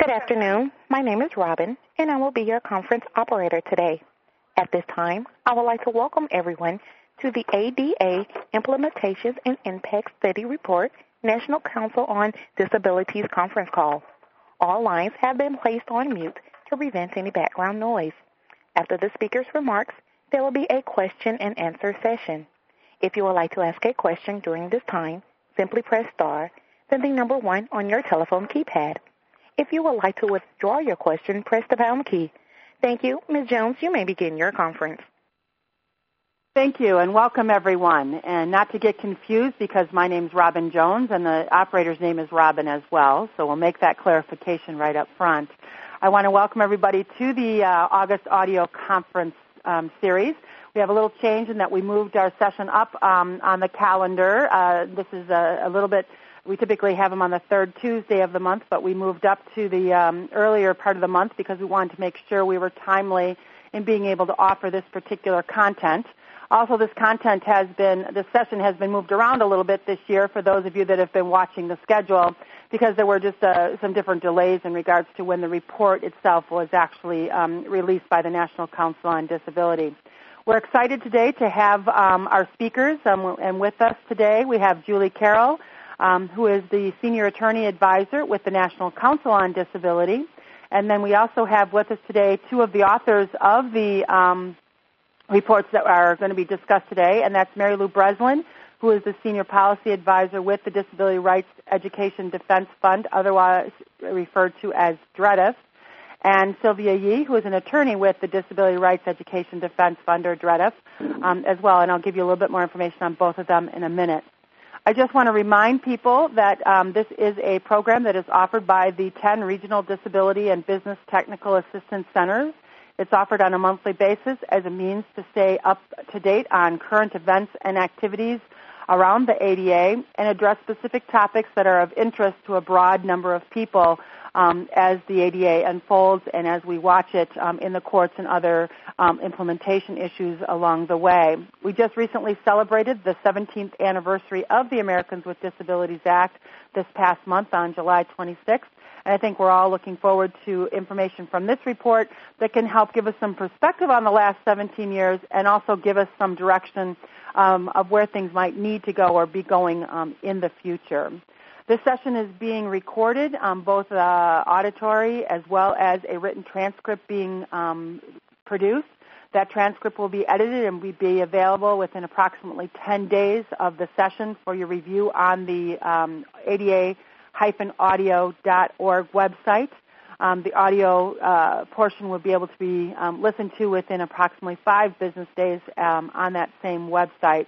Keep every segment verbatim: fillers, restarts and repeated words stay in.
Good afternoon. My name is Robin, and I will be your conference operator today. At this time, I would like to welcome everyone to the A D A Implementations and Impact Study Report National Council on Disabilities conference call. All lines have been placed on mute to prevent any background noise. After the speaker's remarks, there will be a question and answer session. If you would like to ask a question during this time, simply press star, then the number one on your telephone keypad. If you would like to withdraw your question, press the pound key. Thank you. Miz Jones, you may begin your conference. Thank you, and welcome, everyone. And not to get confused, because my name's Robin Jones, and the operator's name is Robin as well, so we'll make that clarification right up front. I want to welcome everybody to the uh, August audio conference um, series. We have a little change in that we moved our session up um, on the calendar. Uh, this is a, a little bit... We typically have them on the third Tuesday of the month, but we moved up to the um, earlier part of the month because we wanted to make sure we were timely in being able to offer this particular content. Also, this content has been, this session has been moved around a little bit this year for those of you that have been watching the schedule because there were just uh, some different delays in regards to when the report itself was actually um, released by the National Council on Disability. We're excited today to have um, our speakers, um, and with us today we have Julie Carroll, Um, who is the Senior Attorney Advisor with the National Council on Disability. And then we also have with us today two of the authors of the um, reports that are going to be discussed today, and that's Mary Lou Breslin, who is the Senior Policy Advisor with the Disability Rights Education Defense Fund, otherwise referred to as DREDF, and Sylvia Yee, who is an attorney with the Disability Rights Education Defense Fund, or DREDF, um, as well, and I'll give you a little bit more information on both of them in a minute. I just want to remind people that um, this is a program that is offered by the ten Regional Disability and Business Technical Assistance Centers. It's offered on a monthly basis as a means to stay up to date on current events and activities around the A D A and address specific topics that are of interest to a broad number of people um, as the A D A unfolds and as we watch it um, in the courts and other um, implementation issues along the way. We just recently celebrated the seventeenth anniversary of the Americans with Disabilities Act this past month on July twenty-sixth. And I think we're all looking forward to information from this report that can help give us some perspective on the last seventeen years and also give us some direction um, of where things might need to go or be going um, in the future. This session is being recorded, um, both uh, auditory as well as a written transcript being um, produced. That transcript will be edited and will be available within approximately ten days of the session for your review on the um, A D A audio dot org website. Um, the audio uh, portion will be able to be um, listened to within approximately five business days um, on that same website.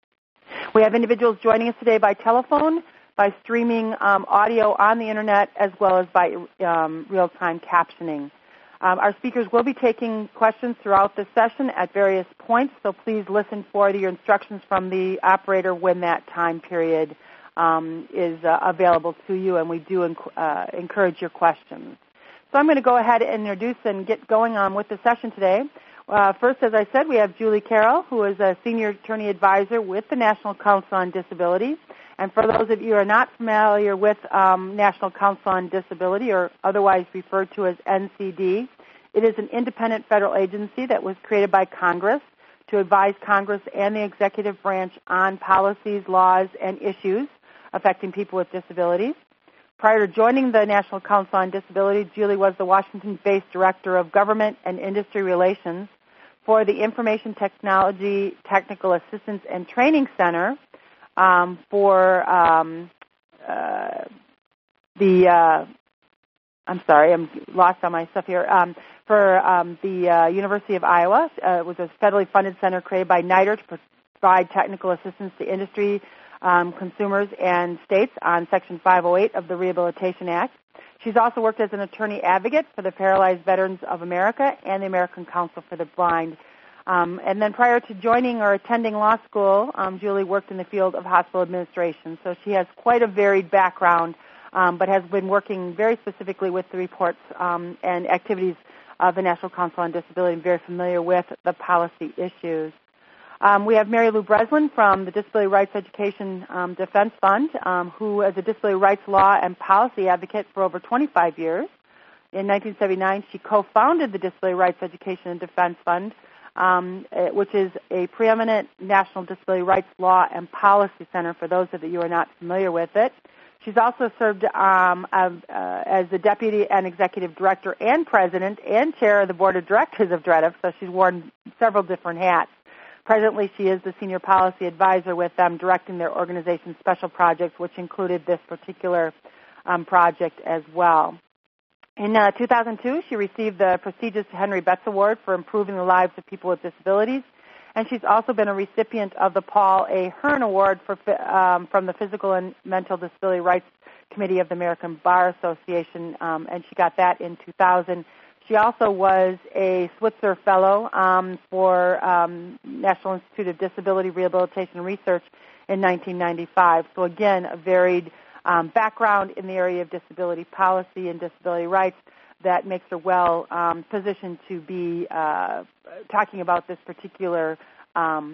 We have individuals joining us today by telephone, by streaming um, audio on the Internet, as well as by um, real-time captioning. Um, our speakers will be taking questions throughout the session at various points, so please listen for the instructions from the operator when that time period um, is uh, available to you, and we do enc- uh, encourage your questions. So I'm going to go ahead and introduce and get going on with the session today. Uh, first, as I said, we have Julie Carroll, who is a Senior Attorney Advisor with the National Council on Disability. And for those of you who are not familiar with um, National Council on Disability, or otherwise referred to as N C D, it is an independent federal agency that was created by Congress to advise Congress and the executive branch on policies, laws, and issues affecting people with disabilities. Prior to joining the National Council on Disability, Julie was the Washington-based Director of Government and Industry Relations for the Information Technology Technical Assistance and Training Center um, for um, uh, the, uh, I'm sorry, I'm lost on my stuff here, um, for um, the uh, University of Iowa. Uh, it was a federally funded center created by NIDER to provide technical assistance to industry, Um, consumers and states on Section five oh eight of the Rehabilitation Act. She's also worked as an attorney advocate for the Paralyzed Veterans of America and the American Council for the Blind. Um, and then prior to joining or attending law school, um, Julie worked in the field of hospital administration. So she has quite a varied background, um, but has been working very specifically with the reports um, and activities of the National Council on Disability and very familiar with the policy issues. Um, we have Mary Lou Breslin from the Disability Rights Education um, Defense Fund, um, who is a disability rights law and policy advocate for over twenty-five years. In nineteen seventy-nine, she co-founded the Disability Rights Education and Defense Fund, um, which is a preeminent national disability rights law and policy center for those of you who are not familiar with it. She's also served um, as, uh, as the Deputy and Executive Director and President and Chair of the Board of Directors of DREDF, so she's worn several different hats. Presently, she is the Senior Policy Advisor with them, directing their organization's special projects, which included this particular um, project as well. In uh, two thousand two, she received the prestigious Henry Betts Award for improving the lives of people with disabilities, and she's also been a recipient of the Paul A. Hearn Award for, um, from the Physical and Mental Disability Rights Committee of the American Bar Association, um, and she got that in two thousand. She also was a Switzer Fellow um, for um, National Institute of Disability Rehabilitation and Research in nineteen ninety-five. So again, a varied um, background in the area of disability policy and disability rights that makes her well um, positioned to be uh, talking about this particular um,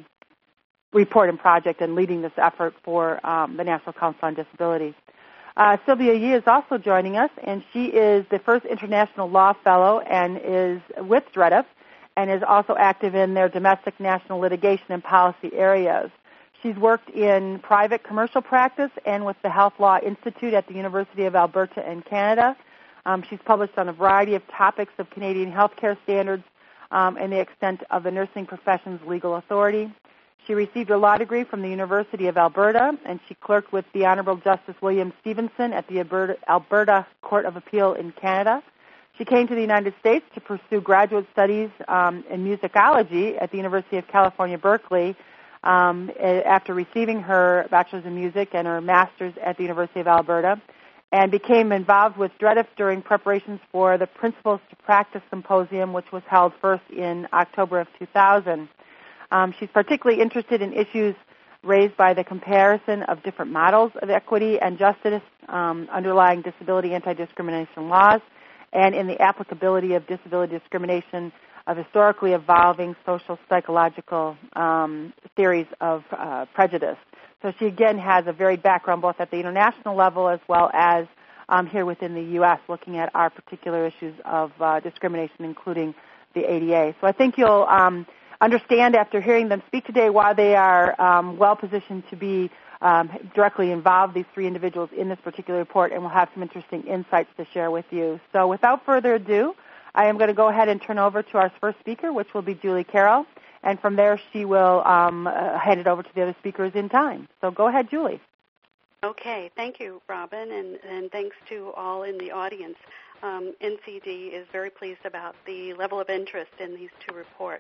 report and project and leading this effort for um, the National Council on Disability. Uh, Sylvia Yee is also joining us, and she is the first international law fellow and is with DREDF and is also active in their domestic, national litigation and policy areas. She's worked in private commercial practice and with the Health Law Institute at the University of Alberta in Canada. Um, she's published on a variety of topics of Canadian healthcare standards um, and the extent of the nursing profession's legal authority. She received her law degree from the University of Alberta, and she clerked with the Honorable Justice William Stevenson at the Alberta, Alberta Court of Appeal in Canada. She came to the United States to pursue graduate studies um, in musicology at the University of California, Berkeley, um, after receiving her bachelor's in music and her master's at the University of Alberta, and became involved with DREDF during preparations for the Principles to Practice Symposium, which was held first in October of two thousand. Um, she's particularly interested in issues raised by the comparison of different models of equity and justice um, underlying disability anti-discrimination laws and in the applicability of disability discrimination of historically evolving social psychological um, theories of uh, prejudice. So she, again, has a varied background both at the international level as well as um, here within the U S, looking at our particular issues of uh, discrimination, including the A D A. So I think you'll um, understand after hearing them speak today why they are um, well-positioned to be um, directly involved, these three individuals, in this particular report, and we'll have some interesting insights to share with you. So without further ado, I am going to go ahead and turn over to our first speaker, which will be Julie Carroll, and from there she will um, uh, hand it over to the other speakers in time. So go ahead, Julie. Okay, thank you, Robin, and, and thanks to all in the audience. Um, N C D is very pleased about the level of interest in these two reports.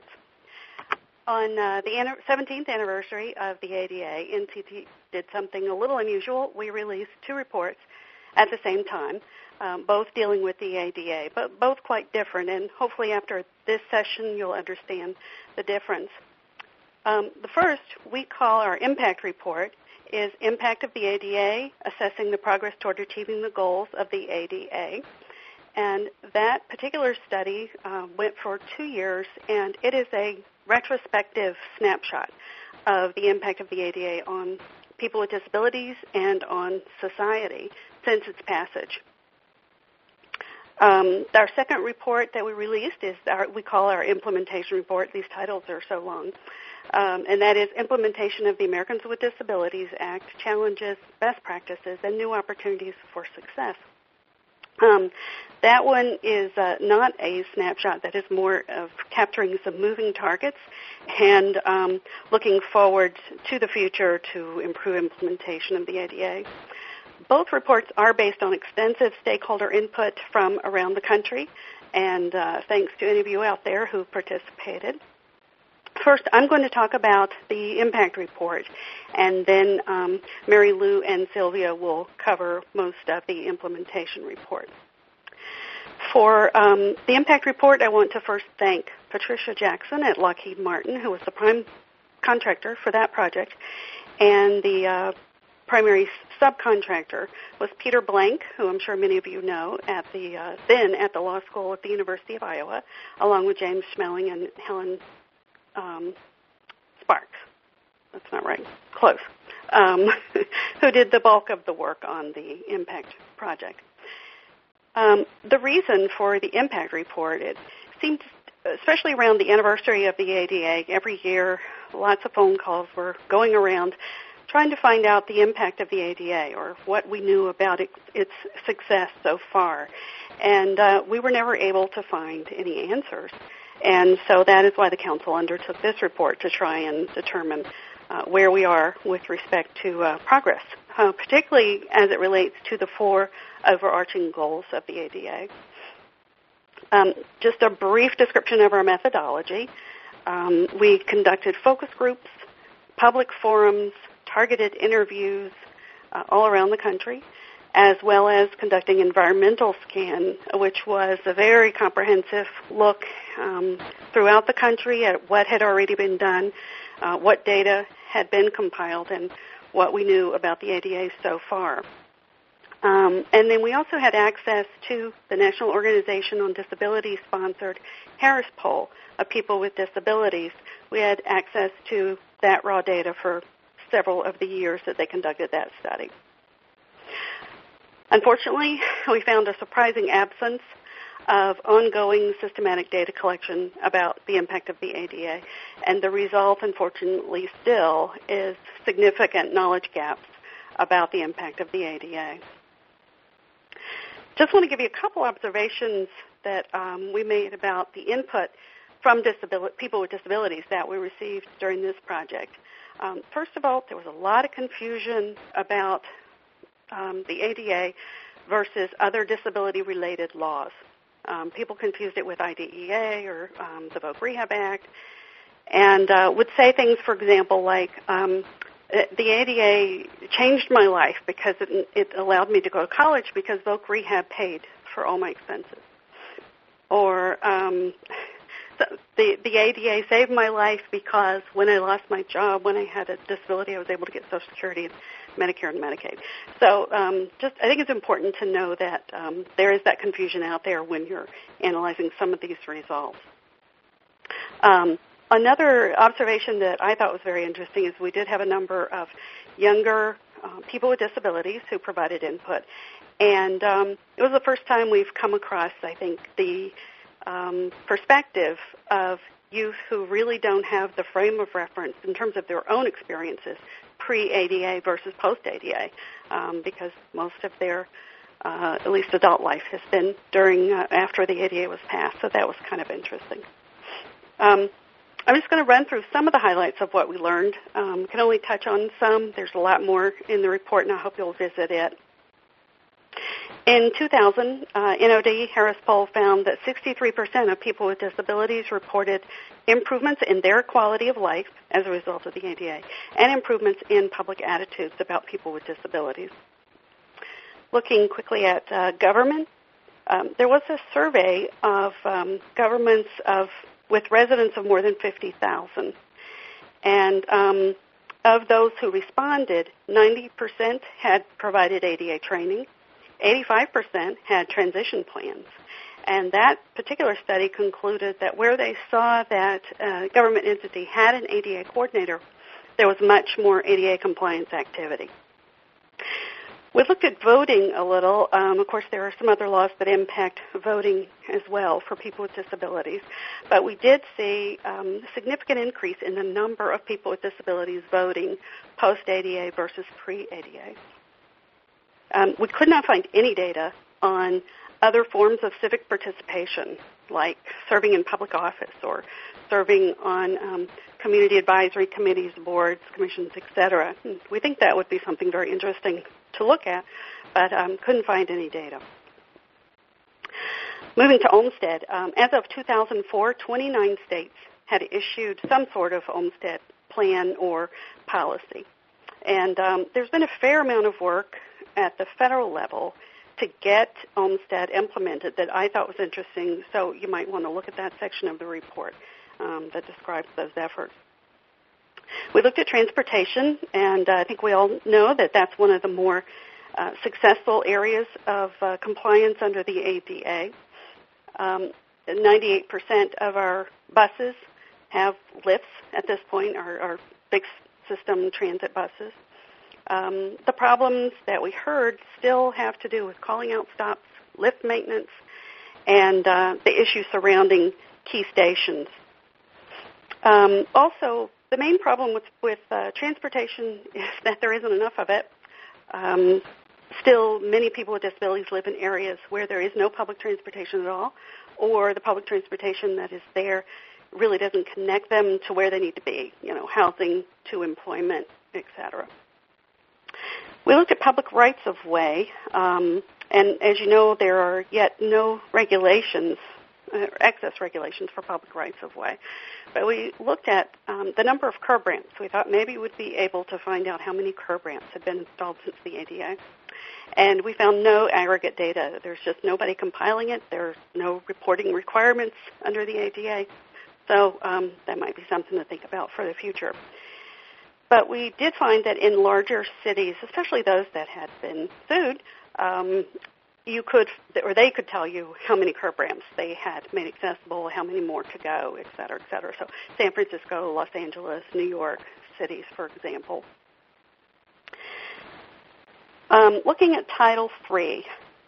On uh, the seventeenth anniversary of the A D A, N C D did something a little unusual. We released two reports at the same time, um, both dealing with the A D A, but both quite different, and hopefully after this session you'll understand the difference. Um, the first we call our impact report is Impact of the A D A, Assessing the Progress Toward Achieving the Goals of the A D A. And that particular study uh, went for two years, and it is a retrospective snapshot of the impact of the A D A on people with disabilities and on society since its passage. Um, our second report that we released is our, we call our implementation report. These titles are so long. Um, and that is Implementation of the Americans with Disabilities Act, Challenges, Best Practices, and New Opportunities for Success. Um, that one is uh, not a snapshot. That is more of capturing some moving targets and um, looking forward to the future to improve implementation of the A D A. Both reports are based on extensive stakeholder input from around the country, and uh, thanks to any of you out there who participated. First, I'm going to talk about the impact report, and then um, Mary Lou and Sylvia will cover most of the implementation report. For um, the impact report, I want to first thank Patricia Jackson at Lockheed Martin, who was the prime contractor for that project, and the uh, primary subcontractor was Peter Blank, who I'm sure many of you know, at the uh, then at the law school at the University of Iowa, along with James Schmeling and Helen Um, Sparks, that's not right, close, um, who did the bulk of the work on the impact project. Um, the reason for the impact report, it seemed, especially around the anniversary of the A D A, every year lots of phone calls were going around trying to find out the impact of the A D A or what we knew about its, its success so far. And uh, we were never able to find any answers. And so that is why the Council undertook this report to try and determine uh, where we are with respect to uh, progress, uh, particularly as it relates to the four overarching goals of the A D A. Um, just a brief description of our methodology. Um, we conducted focus groups, public forums, targeted interviews uh, all around the country, as well as conducting environmental scan, which was a very comprehensive look um, throughout the country at what had already been done, uh, what data had been compiled, and what we knew about the A D A so far. Um, and then we also had access to the National Organization on Disability-sponsored Harris Poll of people with disabilities. We had access to that raw data for several of the years that they conducted that study. Unfortunately, we found a surprising absence of ongoing systematic data collection about the impact of the A D A, and the result, unfortunately, still is significant knowledge gaps about the impact of the A D A. Just want to give you a couple observations that um, we made about the input from disability, people with disabilities that we received during this project. Um, first of all, there was a lot of confusion about um, the A D A versus other disability-related laws. Um, people confused it with I D E A or um, the Voc Rehab Act, and uh, would say things, for example, like, um, the A D A changed my life because it, it allowed me to go to college because Voc Rehab paid for all my expenses. Or um, the, the A D A saved my life because when I lost my job, when I had a disability, I was able to get Social Security, Medicare, and Medicaid. So um, just I think it's important to know that um, there is that confusion out there when you're analyzing some of these results. Um, Another observation that I thought was very interesting is we did have a number of younger uh, people with disabilities who provided input. And um, it was the first time we've come across, I think, the um, perspective of youth who really don't have the frame of reference in terms of their own experiences pre-A D A versus post-A D A, um, because most of their, uh, at least adult life, has been during, uh, after the A D A was passed. So that was kind of interesting. Um, I'm just going to run through some of the highlights of what we learned. Um, can only touch on some. There's a lot more in the report, and I hope you'll visit it. In two thousand, uh, N O D Harris Poll found that sixty-three percent of people with disabilities reported improvements in their quality of life as a result of the A D A, and improvements in public attitudes about people with disabilities. Looking quickly at uh, government, um, there was a survey of um, governments of with residents of more than fifty thousand. And um, of those who responded, ninety percent had provided A D A training, eighty-five percent had transition plans. And that particular study concluded that where they saw that a government entity had an A D A coordinator, there was much more A D A compliance activity. We looked at voting a little. Um, of course, there are some other laws that impact voting as well for people with disabilities. But we did see um, a significant increase in the number of people with disabilities voting post-A D A versus pre-A D A. Um, we could not find any data on other forms of civic participation, like serving in public office or serving on um, community advisory committees, boards, commissions, et cetera. We think that would be something very interesting to look at, but um, couldn't find any data. Moving to Olmstead, um, as of two thousand four, twenty-nine states had issued some sort of Olmstead plan or policy. And um, there's been a fair amount of work at the federal level to get Olmstead implemented that I thought was interesting, so you might want to look at that section of the report um, that describes those efforts. We looked at transportation, and uh, I think we all know that that's one of the more uh, successful areas of uh, compliance under the A D A. Um, ninety-eight percent of our buses have lifts at this point, our, our big system transit buses. Um, the problems that we heard still have to do with calling out stops, lift maintenance, and uh, the issues surrounding key stations. Um, also, the main problem with, with uh, transportation is that there isn't enough of it. Um, still, many people with disabilities live in areas where there is no public transportation at all, or the public transportation that is there really doesn't connect them to where they need to be, you know, housing to employment, et cetera. We looked at public rights-of-way, um, and as you know, there are yet no regulations, uh, access regulations for public rights-of-way. But we looked at um, the number of curb ramps. We thought maybe we'd be able to find out how many curb ramps had been installed since the A D A. And we found no aggregate data. There's just nobody compiling it. There's no reporting requirements under the A D A. So um, that might be something to think about for the future. But we did find that in larger cities, especially those that had been sued, um, you could, or they could tell you how many curb ramps they had made accessible, how many more to go, et cetera, et cetera. So San Francisco, Los Angeles, New York cities, for example. Um, looking at Title three,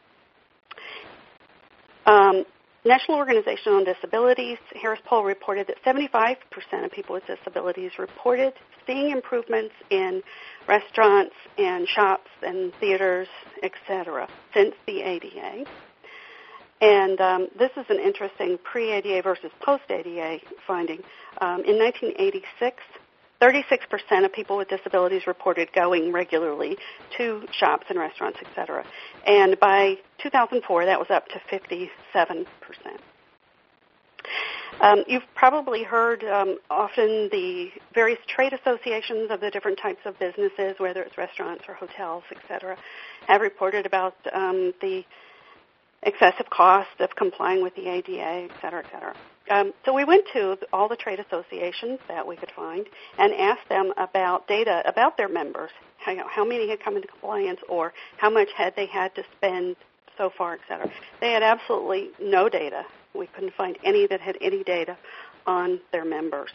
um, National Organization on Disabilities, Harris Poll reported that seventy-five percent of people with disabilities reported seeing improvements in restaurants and shops and theaters, et cetera, since the A D A. And um, this is an interesting pre-A D A versus post-A D A finding. Um, in nineteen eighty-six, thirty-six percent of people with disabilities reported going regularly to shops and restaurants, et cetera. And by two thousand four, that was up to fifty-seven percent. Um, you've probably heard um, often the various trade associations of the different types of businesses, whether it's restaurants or hotels, et cetera, have reported about um, the excessive cost of complying with the A D A, et cetera, et cetera. Um, so we went to all the trade associations that we could find and asked them about data about their members, how, how many had come into compliance or how much had they had to spend so far, et cetera. They had absolutely no data. We couldn't find any that had any data on their members.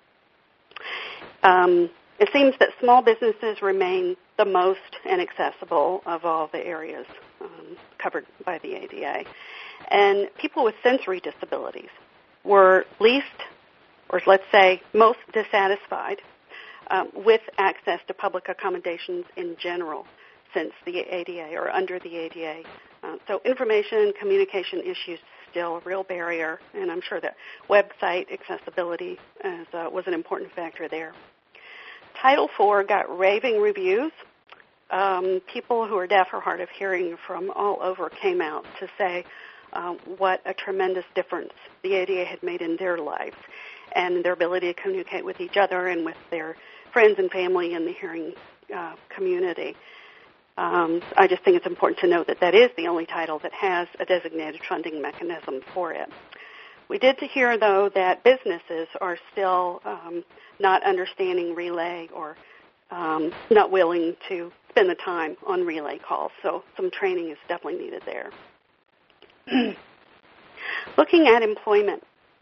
Um, it seems that small businesses remain the most inaccessible of all the areas um, covered by the A D A. And people with sensory disabilities were least, or let's say most dissatisfied um, with access to public accommodations in general since the A D A or under the A D A. Uh, so information and communication issues still a real barrier, and I'm sure that website accessibility is, uh, was an important factor there. Title four got raving reviews. Um, people who are deaf or hard of hearing from all over came out to say um, what a tremendous difference the A D A had made in their lives and their ability to communicate with each other and with their friends and family in the hearing uh, community. Um, I just think it's important to note that that is the only title that has a designated funding mechanism for it. We did to hear, though, that businesses are still um, not understanding relay or um, not willing to spend the time on relay calls, so some training is definitely needed there. Looking at employment,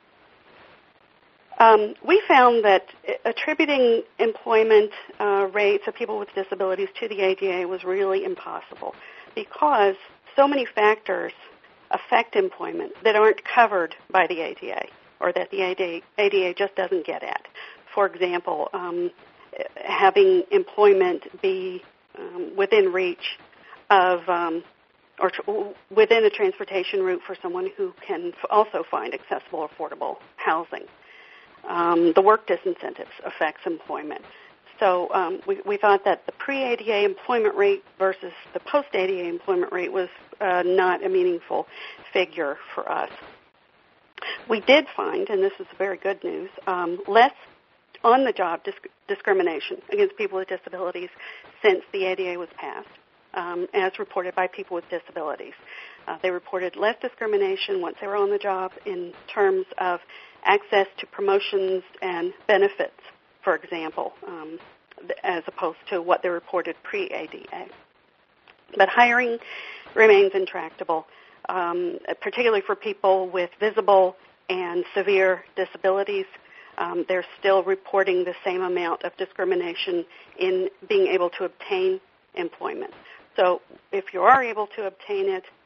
um, we found that attributing employment uh, rates of people with disabilities to the A D A was really impossible because so many factors affect employment that aren't covered by the A D A or that the A D A just doesn't get at. For example, um, having employment be um, within reach of um, or tr- within a transportation route for someone who can f- also find accessible, affordable housing. Um, the work disincentives affects employment. So um, we, we thought that the pre-A D A employment rate versus the post-A D A employment rate was uh, not a meaningful figure for us. We did find, and this is very good news, um, less on-the-job disc- discrimination against people with disabilities since the A D A was passed, um, as reported by people with disabilities. Uh, they reported less discrimination once they were on the job in terms of access to promotions and benefits, for example, um, as opposed to what they reported pre-A D A. But hiring remains intractable, um, particularly for people with visible and severe disabilities. Um, they're still reporting the same amount of discrimination in being able to obtain employment. So if you are able to obtain it,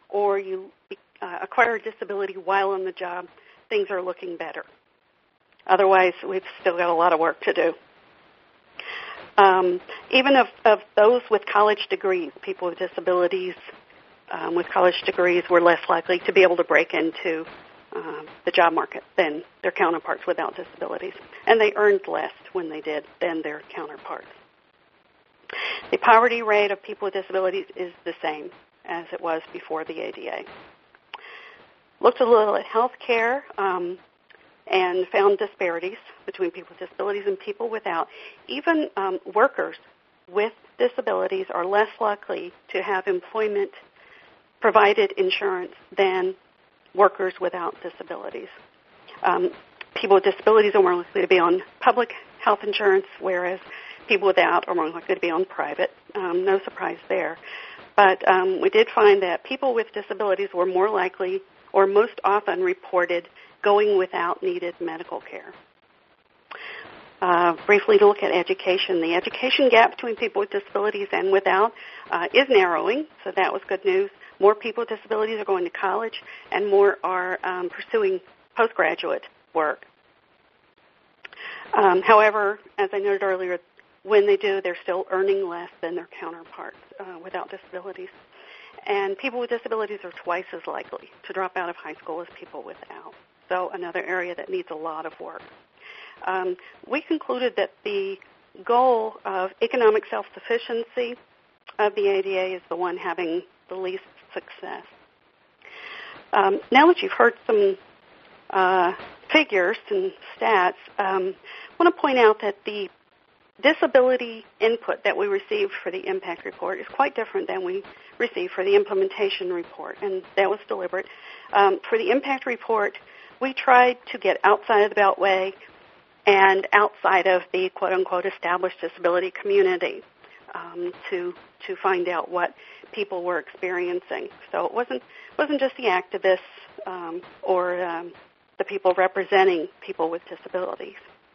or you uh, acquire a disability while on the job, things are looking better. Otherwise, we've still got a lot of work to do. Um, even of, of those with college degrees, people with disabilities um, with college degrees were less likely to be able to break into um, the job market than their counterparts without disabilities. And they earned less when they did than their counterparts. The poverty rate of people with disabilities is the same as it was before the A D A. Looked a little at health care um, and found disparities between people with disabilities and people without. Even um, workers with disabilities are less likely to have employment provided insurance than workers without disabilities. Um, people with disabilities are more likely to be on public health insurance, whereas people without are more likely to be on private. Um, no surprise there. But um, we did find that people with disabilities were more likely or most often reported going without needed medical care. Uh, briefly to look at education. The education gap between people with disabilities and without uh, is narrowing, so that was good news. More people with disabilities are going to college, and more are um, pursuing postgraduate work. Um, however, as I noted earlier, when they do, they're still earning less than their counterparts uh, without disabilities. And people with disabilities are twice as likely to drop out of high school as people without. So another area that needs a lot of work. Um, we concluded that the goal of economic self-sufficiency of the A D A is the one having the least success. Um, now that you've heard some uh, figures and stats, um, I want to point out that the disability input that we received for the impact report is quite different than we received for the implementation report, and that was deliberate. Um, for the impact report, we tried to get outside of the Beltway and outside of the quote-unquote established disability community um, to to find out what people were experiencing. So it wasn't wasn't just the activists um, or um, the people representing people with disabilities.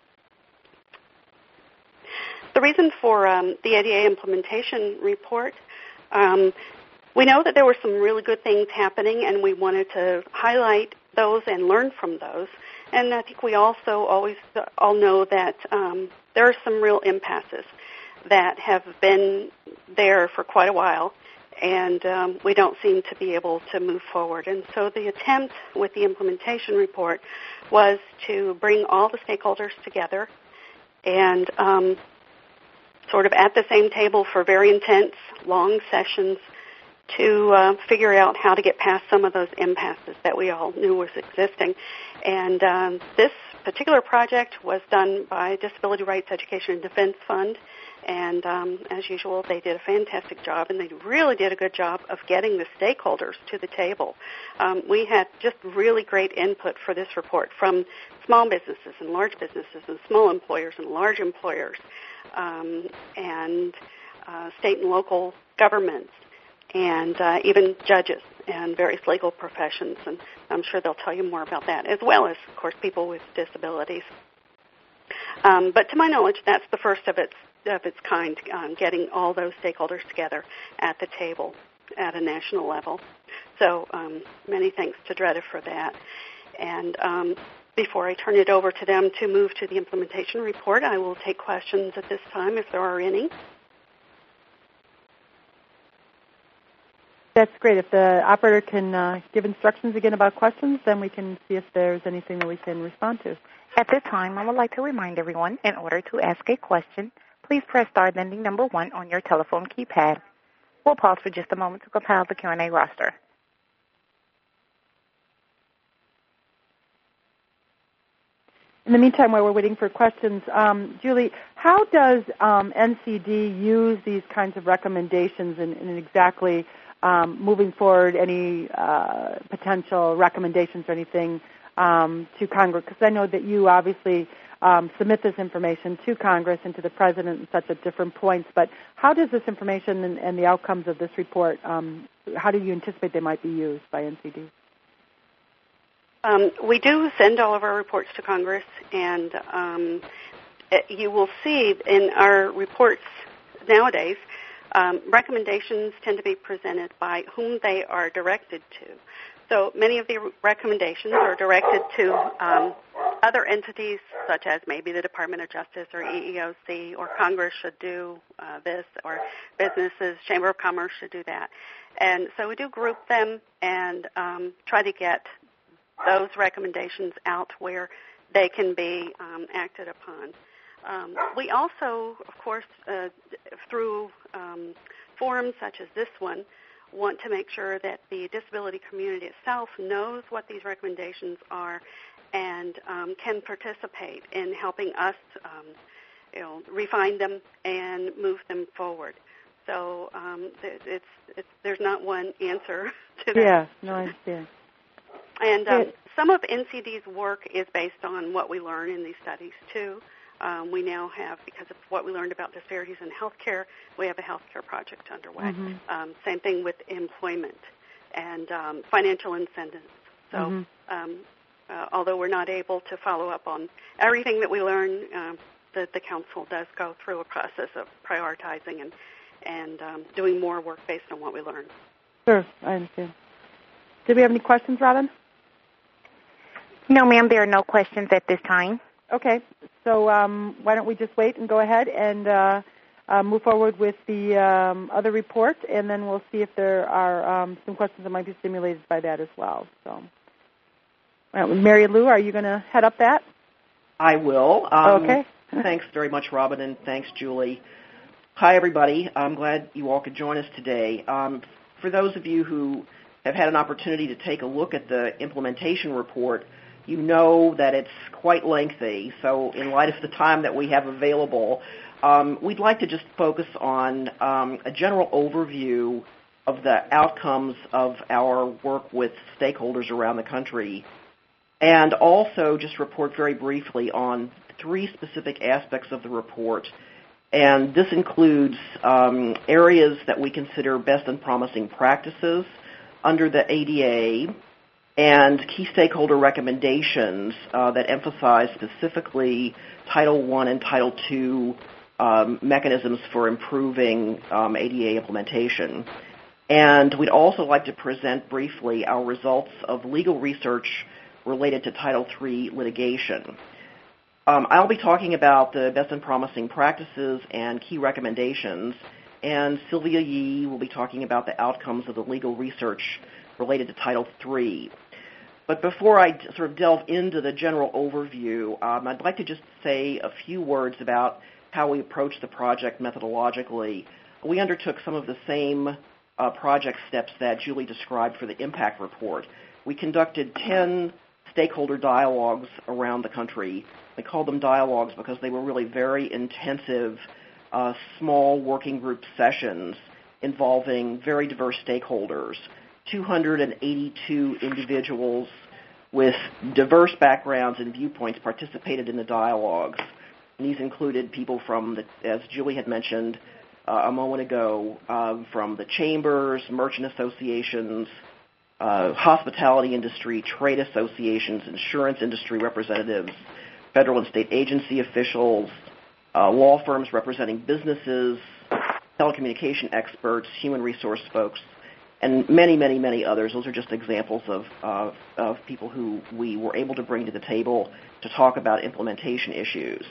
The reason for um, the A D A implementation report, um, we know that there were some really good things happening, and we wanted to highlight those and learn from those. And I think we also always all know that um, there are some real impasses that have been there for quite a while, and um, we don't seem to be able to move forward. And so the attempt with the implementation report was to bring all the stakeholders together and um, sort of at the same table for very intense, long sessions to uh, figure out how to get past some of those impasses that we all knew was existing. And um, this particular project was done by Disability Rights Education and Defense Fund, and um, as usual, they did a fantastic job, and they really did a good job of getting the stakeholders to the table. Um, we had just really great input for this report from small businesses and large businesses and small employers and large employers um, and uh, state and local governments, and uh, even judges and various legal professions, and I'm sure they'll tell you more about that, as well as, of course, people with disabilities. Um, but to my knowledge, that's the first of its of its kind, um, getting all those stakeholders together at the table at a national level. So um, many thanks to DREDA for that. And um, before I turn it over to them to move to the implementation report, I will take questions at this time if there are any. That's great. If the operator can uh, give instructions again about questions, then we can see if there's anything that we can respond to. At this time, I would like to remind everyone, in order to ask a question, please press star then the number one on your telephone keypad. We'll pause for just a moment to compile the Q and A roster. In the meantime, while we're waiting for questions, um, Julie, how does um, N C D use these kinds of recommendations in, in exactly um, moving forward any uh, potential recommendations or anything um, to Congress? Because I know that you obviously um, submit this information to Congress and to the President and such at different points, but how does this information and, and the outcomes of this report, um, how do you anticipate they might be used by N C D? Um, we do send all of our reports to Congress, and um, it, you will see in our reports nowadays Um, recommendations tend to be presented by whom they are directed to. So many of the recommendations are directed to um, other entities, such as maybe the Department of Justice or E E O C, or Congress should do uh, this, or businesses, Chamber of Commerce should do that. And so we do group them and um, try to get those recommendations out where they can be um, acted upon. Um, we also, of course, uh, through um, forums such as this one, want to make sure that the disability community itself knows what these recommendations are and um, can participate in helping us, um, you know, refine them and move them forward. So um, it's, it's there's not one answer to that. Yeah, no, I understand. And um, some of N C D's work is based on what we learn in these studies too. Um, we now have, because of what we learned about disparities in healthcare, we have a healthcare project underway. Mm-hmm. Um, same thing with employment and um, financial incentives. So mm-hmm. um, uh, although we're not able to follow up on everything that we learn, uh, the, the council does go through a process of prioritizing and, and um, doing more work based on what we learn. Sure, I understand. Did we have any questions, Robin? No, ma'am, there are no questions at this time. Okay, so um, why don't we just wait and go ahead and uh, uh, move forward with the um, other report, and then we'll see if there are um, some questions that might be stimulated by that as well. So, uh, Mary Lou, are you going to head up that? I will. Um, okay. Thanks very much, Robin, and thanks, Julie. Hi, everybody. I'm glad you all could join us today. Um, for those of you who have had an opportunity to take a look at the implementation report, you know that it's quite lengthy, so in light of the time that we have available, um, we'd like to just focus on um, a general overview of the outcomes of our work with stakeholders around the country, and also just report very briefly on three specific aspects of the report. And this includes um, areas that we consider best and promising practices under the A D A, and key stakeholder recommendations uh, that emphasize specifically Title one and Title two um, mechanisms for improving um, A D A implementation. And we'd also like to present briefly our results of legal research related to Title three litigation. Um, I'll be talking about the best and promising practices and key recommendations, and Sylvia Yee will be talking about the outcomes of the legal research related to Title three. But before I sort of delve into the general overview, um, I'd like to just say a few words about how we approach the project methodologically. We undertook some of the same uh, project steps that Julie described for the impact report. We conducted ten stakeholder dialogues around the country. We called them dialogues because they were really very intensive, uh, small working group sessions involving very diverse stakeholders. two hundred eighty-two individuals with diverse backgrounds and viewpoints participated in the dialogues. And these included people from, the, as Julie had mentioned uh, a moment ago, um, from the chambers, merchant associations, uh, hospitality industry, trade associations, insurance industry representatives, federal and state agency officials, uh, law firms representing businesses, telecommunication experts, human resource folks, and many, many, many others. Those are just examples of, uh, of people who we were able to bring to the table to talk about implementation issues.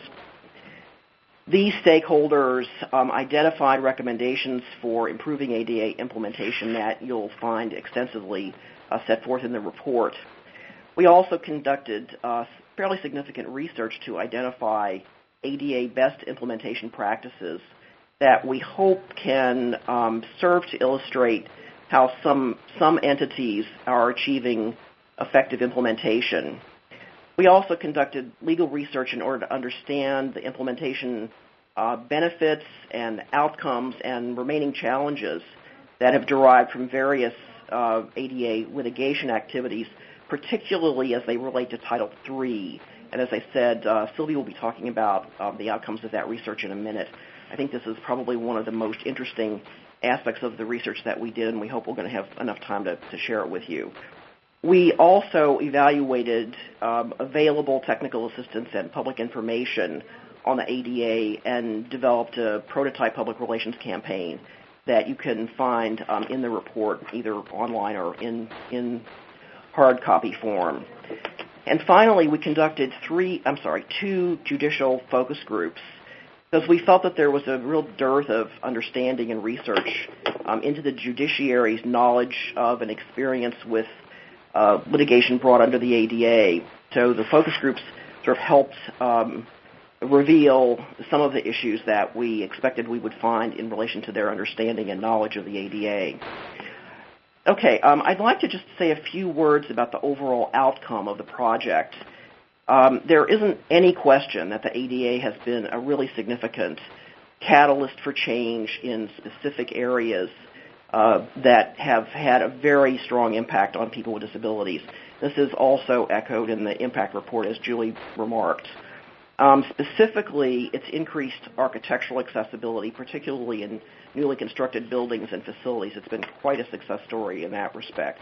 These stakeholders um, identified recommendations for improving A D A implementation that you'll find extensively uh, set forth in the report. We also conducted uh, fairly significant research to identify A D A best implementation practices that we hope can um, serve to illustrate how some some entities are achieving effective implementation. We also conducted legal research in order to understand the implementation uh, benefits and outcomes and remaining challenges that have derived from various uh, A D A litigation activities, particularly as they relate to Title three. And as I said, uh, Sylvia will be talking about uh, the outcomes of that research in a minute. I think this is probably one of the most interesting aspects of the research that we did, and we hope we're going to have enough time to, to share it with you. We also evaluated um, available technical assistance and public information on the A D A and developed a prototype public relations campaign that you can find um, in the report, either online or in, in hard copy form. And finally, we conducted three, I'm sorry, two judicial focus groups because we felt that there was a real dearth of understanding and research um, into the judiciary's knowledge of and experience with uh, litigation brought under the A D A. So the focus groups sort of helped um, reveal some of the issues that we expected we would find in relation to their understanding and knowledge of the A D A. Okay, um, I'd like to just say a few words about the overall outcome of the project. Um, there isn't any question that the A D A has been a really significant catalyst for change in specific areas uh, that have had a very strong impact on people with disabilities. This is also echoed in the impact report, as Julie remarked. Um, specifically, it's increased architectural accessibility, particularly in newly constructed buildings and facilities. It's been quite a success story in that respect.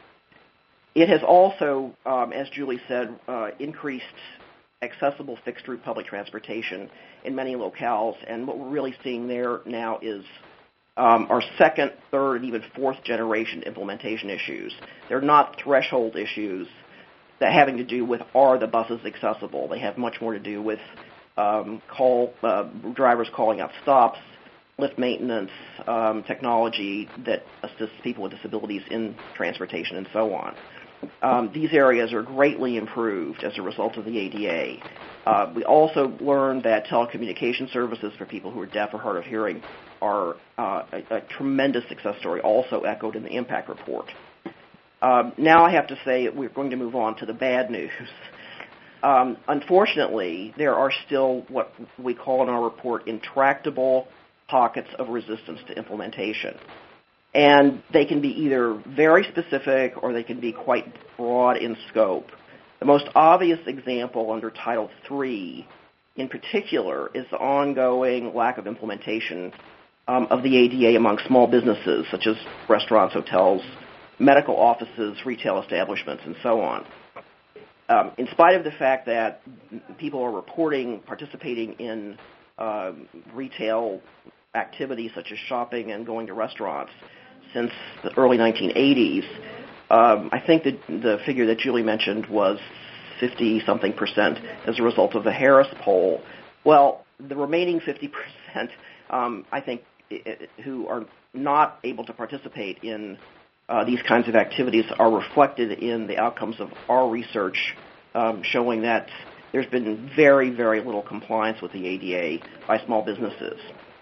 It has also, um, as Julie said, uh, increased accessible fixed-route public transportation in many locales, and what we're really seeing there now is um, our second, third, and even fourth-generation implementation issues. They're not threshold issues that having to do with are the buses accessible. They have much more to do with um, call uh, drivers calling out stops, lift maintenance, um, technology that assists people with disabilities in transportation, and so on. Um, these areas are greatly improved as a result of the A D A. Uh, we also learned that telecommunication services for people who are deaf or hard of hearing are uh, a, a tremendous success story, also echoed in the impact report. Um, now I have to say we're going to move on to the bad news. Um, unfortunately, there are still what we call in our report intractable pockets of resistance to implementation. And they can be either very specific or they can be quite broad in scope. The most obvious example under Title three in particular is the ongoing lack of implementation um, of the A D A among small businesses such as restaurants, hotels, medical offices, retail establishments, and so on. Um, in spite of the fact that people are reporting participating in uh, retail activities such as shopping and going to restaurants since the early nineteen eighties, um, I think that the figure that Julie mentioned was fifty-something percent as a result of the Harris poll. Well, the remaining fifty percent, um, I think, who are not able to participate in uh, these kinds of activities are reflected in the outcomes of our research, um, showing that there's been very, very little compliance with the A D A by small businesses.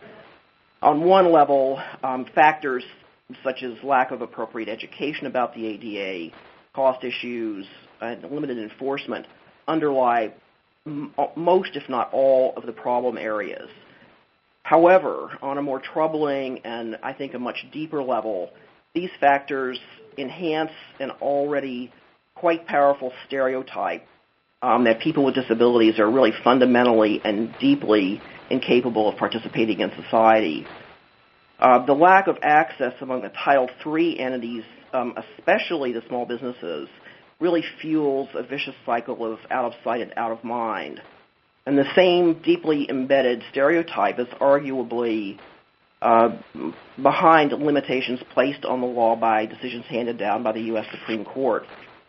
On one level, um, factors such as lack of appropriate education about the A D A, cost issues, and limited enforcement underlie m- most, if not all, of the problem areas. However, on a more troubling and I think a much deeper level, these factors enhance an already quite powerful stereotype um, that people with disabilities are really fundamentally and deeply incapable of participating in society. Uh, the lack of access among the Title three entities, um, especially the small businesses, really fuels a vicious cycle of out of sight and out of mind. And the same deeply embedded stereotype is arguably uh, behind limitations placed on the law by decisions handed down by the U S Supreme Court.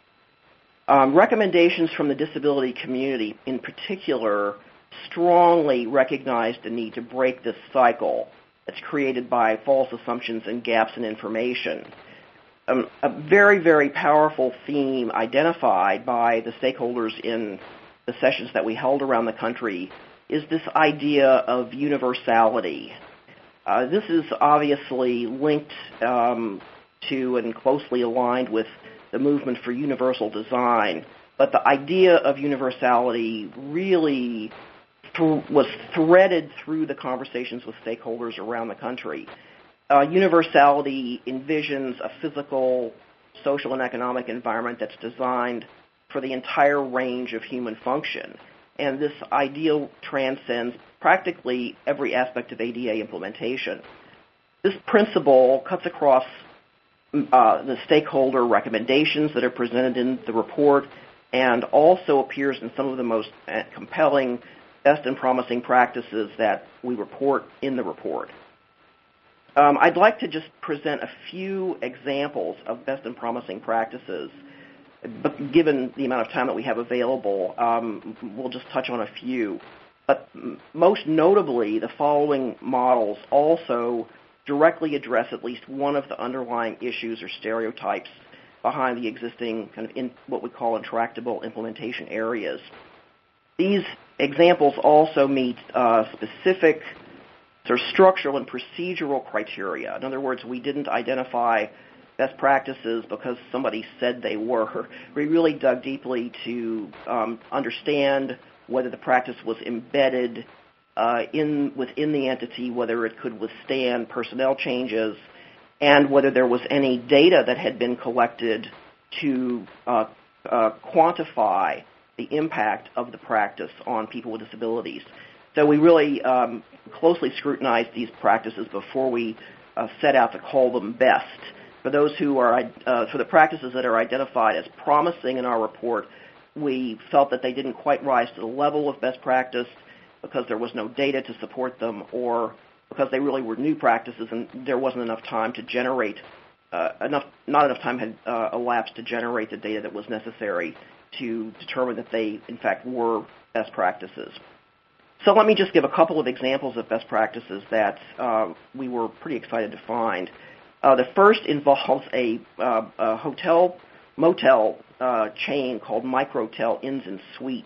Um, recommendations from the disability community in particular strongly recognize the need to break this cycle that's created by false assumptions and gaps in information. Um, a very, very powerful theme identified by the stakeholders in the sessions that we held around the country is this idea of universality. Uh, this is obviously linked um, to and closely aligned with the movement for universal design, but the idea of universality really th- was threaded through the conversations with stakeholders around the country. Uh, universality envisions a physical, social, and economic environment that's designed for the entire range of human function. And this ideal transcends practically every aspect of A D A implementation. This principle cuts across uh, the stakeholder recommendations that are presented in the report and also appears in some of the most compelling, best and promising practices that we report in the report. Um, I'd like to just present a few examples of best and promising practices. But given the amount of time that we have available, um, we'll just touch on a few. But most notably, the following models also directly address at least one of the underlying issues or stereotypes behind the existing kind of in what we call intractable implementation areas. These examples also meet uh, specific sort of structural and procedural criteria. In other words, we didn't identify best practices because somebody said they were. We really dug deeply to um, understand whether the practice was embedded uh, in within the entity, whether it could withstand personnel changes, and whether there was any data that had been collected to uh, uh, quantify the impact of the practice on people with disabilities. So we really um, closely scrutinized these practices before we uh, set out to call them best. For those who are, uh, for the practices that are identified as promising in our report, we felt that they didn't quite rise to the level of best practice because there was no data to support them, or because they really were new practices and there wasn't enough time to generate uh, enough, not enough time had uh, elapsed to generate the data that was necessary to determine that they, in fact, were best practices. So let me just give a couple of examples of best practices that uh, we were pretty excited to find. Uh, the first involves a, uh, a hotel motel uh, chain called Microtel Inns and Suites.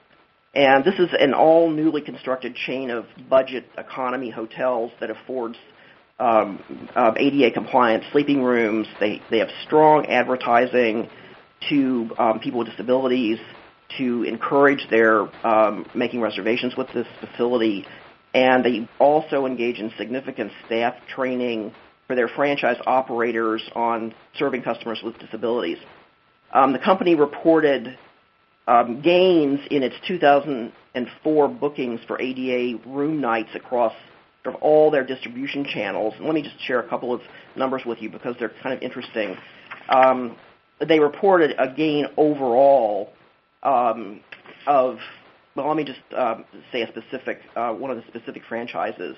And this is an all newly constructed chain of budget economy hotels that affords um, uh, A D A-compliant sleeping rooms. They, they have strong advertising to um, people with disabilities to encourage their um, making reservations with this facility. And they also engage in significant staff training for their franchise operators on serving customers with disabilities. Um, the company reported um, gains in its two thousand four bookings for A D A room nights across sort of all their distribution channels. And let me just share a couple of numbers with you because they're kind of interesting. Um, they reported a gain overall um, of, well, let me just uh, say a specific, uh, one of the specific franchises.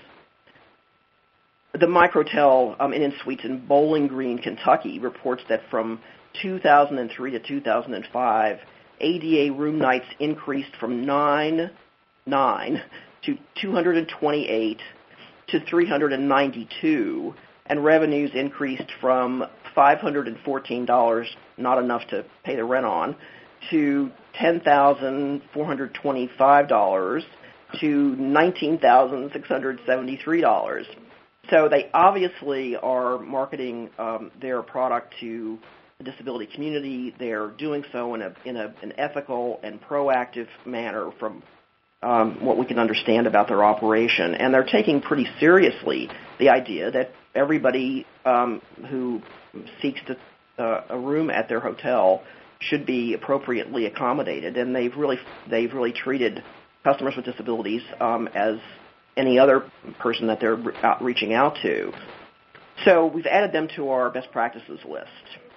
The Microtel um, Inn and Suites in Bowling Green, Kentucky, reports that from two thousand three to two thousand five, A D A room nights increased from nine, nine to two hundred twenty-eight to three hundred ninety-two, and revenues increased from five hundred fourteen dollars, not enough to pay the rent on, to ten thousand four hundred twenty-five dollars to nineteen thousand six hundred seventy-three dollars. So they obviously are marketing um, their product to the disability community. They're doing so in a in a, an ethical and proactive manner from um, what we can understand about their operation. And they're taking pretty seriously the idea that everybody um, who seeks to, uh, a room at their hotel should be appropriately accommodated. And they've really they've really treated customers with disabilities um, as any other person that they're out reaching out to. So we've added them to our best practices list.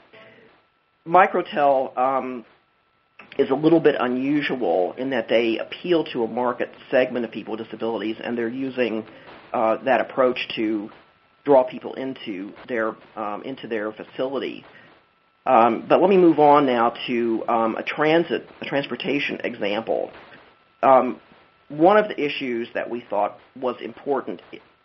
Microtel um, is a little bit unusual in that they appeal to a market segment of people with disabilities, and they're using uh, that approach to draw people into their um, into their facility. Um, but let me move on now to um, a transit, a transportation example. Um, One of the issues that we thought was important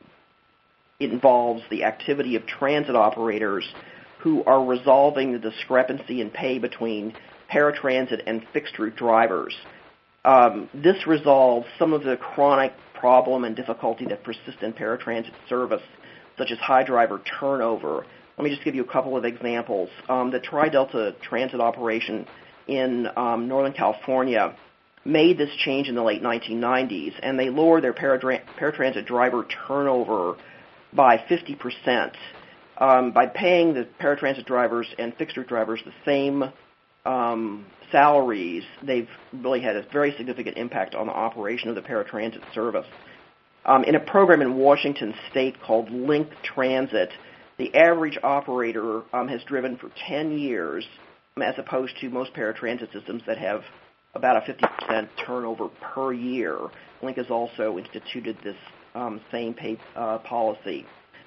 involves the activity of transit operators who are resolving the discrepancy in pay between paratransit and fixed-route drivers. Um, this resolves some of the chronic problem and difficulty that persist in paratransit service, such as high driver turnover. Let me just give you a couple of examples. Um, the Tri-Delta transit operation in um, Northern California made this change in the late nineteen nineties, and they lowered their paratransit driver turnover by fifty percent um, by paying the paratransit drivers and fixed-route drivers the same um, salaries. They've really had a very significant impact on the operation of the paratransit service. Um, in a program in Washington State called Link Transit, the average operator um, has driven for ten years, as opposed to most paratransit systems that have about a fifty percent turnover per year. Link has also instituted this um, same pay uh, policy.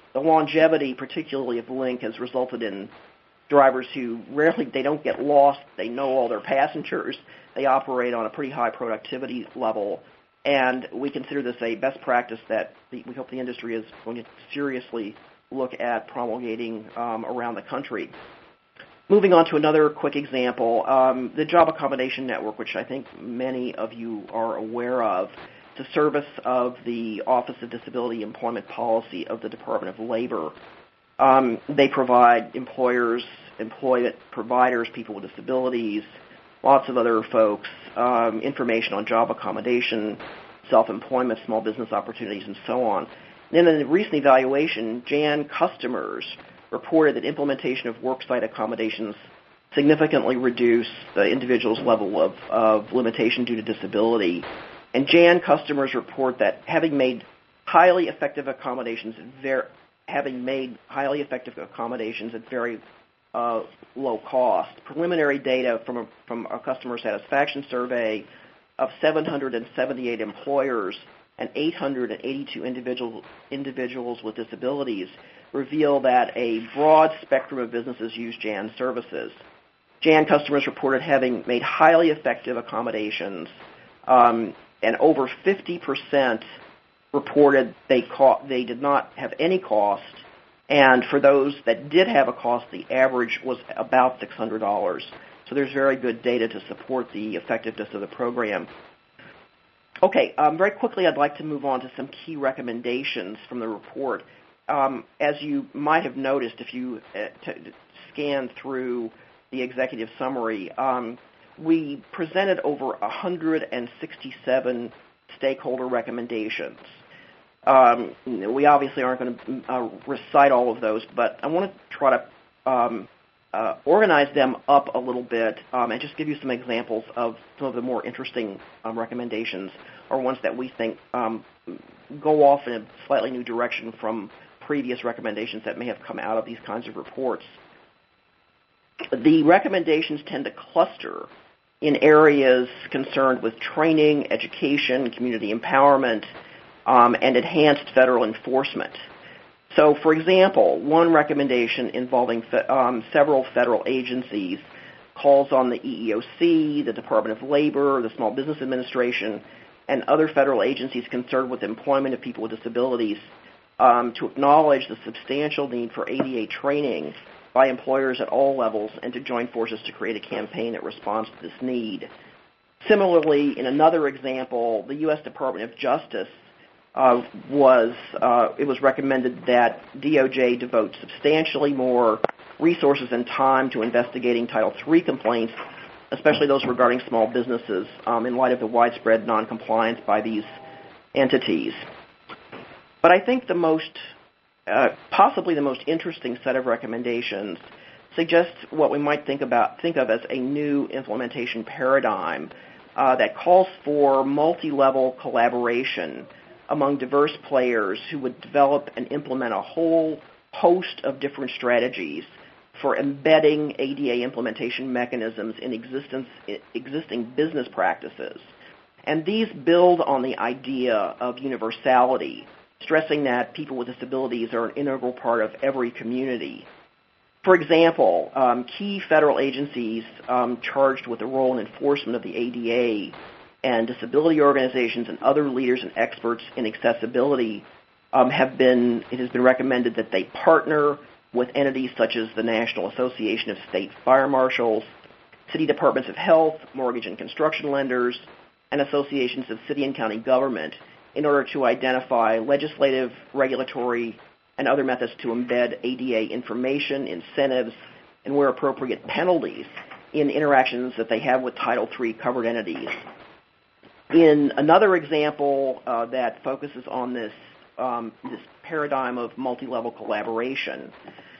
the longevity, particularly of Link, has resulted in drivers who rarely, they don't get lost. They know all their passengers. They operate on a pretty high productivity level. And we consider this a best practice that the, we hope the industry is going to seriously look at promulgating um, around the country. Moving on to another quick example, um, the Job Accommodation Network, which I think many of you are aware of. It's a service of the Office of Disability Employment Policy of the Department of Labor. Um, they provide employers, employment providers, people with disabilities, lots of other folks, um, information on job accommodation, self-employment, small business opportunities, and so on. And in a recent evaluation, Jan customers reported that implementation of worksite accommodations significantly reduced the individual's level of, of limitation due to disability. And Jan customers report that having made highly effective accommodations, ver- having made highly effective accommodations at very uh, low cost. Preliminary data from a, from a customer satisfaction survey of seven hundred seventy-eight employers and eight hundred eighty-two individual, individuals with disabilities reveal that a broad spectrum of businesses use Jan services. Jan customers reported having made highly effective accommodations, um, and over fifty percent reported they, co- they did not have any cost, and for those that did have a cost, the average was about six hundred dollars. So there's very good data to support the effectiveness of the program. Okay, um, very quickly I'd like to move on to some key recommendations from the report. Um, as you might have noticed if you uh, t- scan through the executive summary, um, we presented over one hundred sixty-seven stakeholder recommendations. Um, we obviously aren't going to uh, recite all of those, but I want to try to um, uh, organize them up a little bit um, and just give you some examples of some of the more interesting um, recommendations, or ones that we think um, go off in a slightly new direction from previous recommendations that may have come out of these kinds of reports. The recommendations tend to cluster in areas concerned with training, education, community empowerment, um, and enhanced federal enforcement. So, for example, one recommendation involving fe- um, several federal agencies calls on the E E O C, the Department of Labor, the Small Business Administration, and other federal agencies concerned with employment of people with disabilities um, to acknowledge the substantial need for A D A training by employers at all levels and to join forces to create a campaign that responds to this need. Similarly, in another example, the U S Department of Justice uh, was, uh, it was recommended that D O J devote substantially more resources and time to investigating Title three complaints, especially those regarding small businesses, um, in light of the widespread noncompliance by these entities. But I think the most Uh, possibly the most interesting set of recommendations suggests what we might think about think of as a new implementation paradigm uh, that calls for multi-level collaboration among diverse players who would develop and implement a whole host of different strategies for embedding A D A implementation mechanisms in existence, existing business practices. And these build on the idea of universality, stressing that people with disabilities are an integral part of every community. For example, um, key federal agencies um, charged with the role and enforcement of the A D A and disability organizations and other leaders and experts in accessibility um, have been, it has been recommended that they partner with entities such as the National Association of State Fire Marshals, city departments of health, mortgage and construction lenders, and associations of city and county government in order to identify legislative, regulatory, and other methods to embed A D A information, incentives, and where appropriate penalties in interactions that they have with Title three covered entities. In another example uh, that focuses on this, um, this paradigm of multi-level collaboration,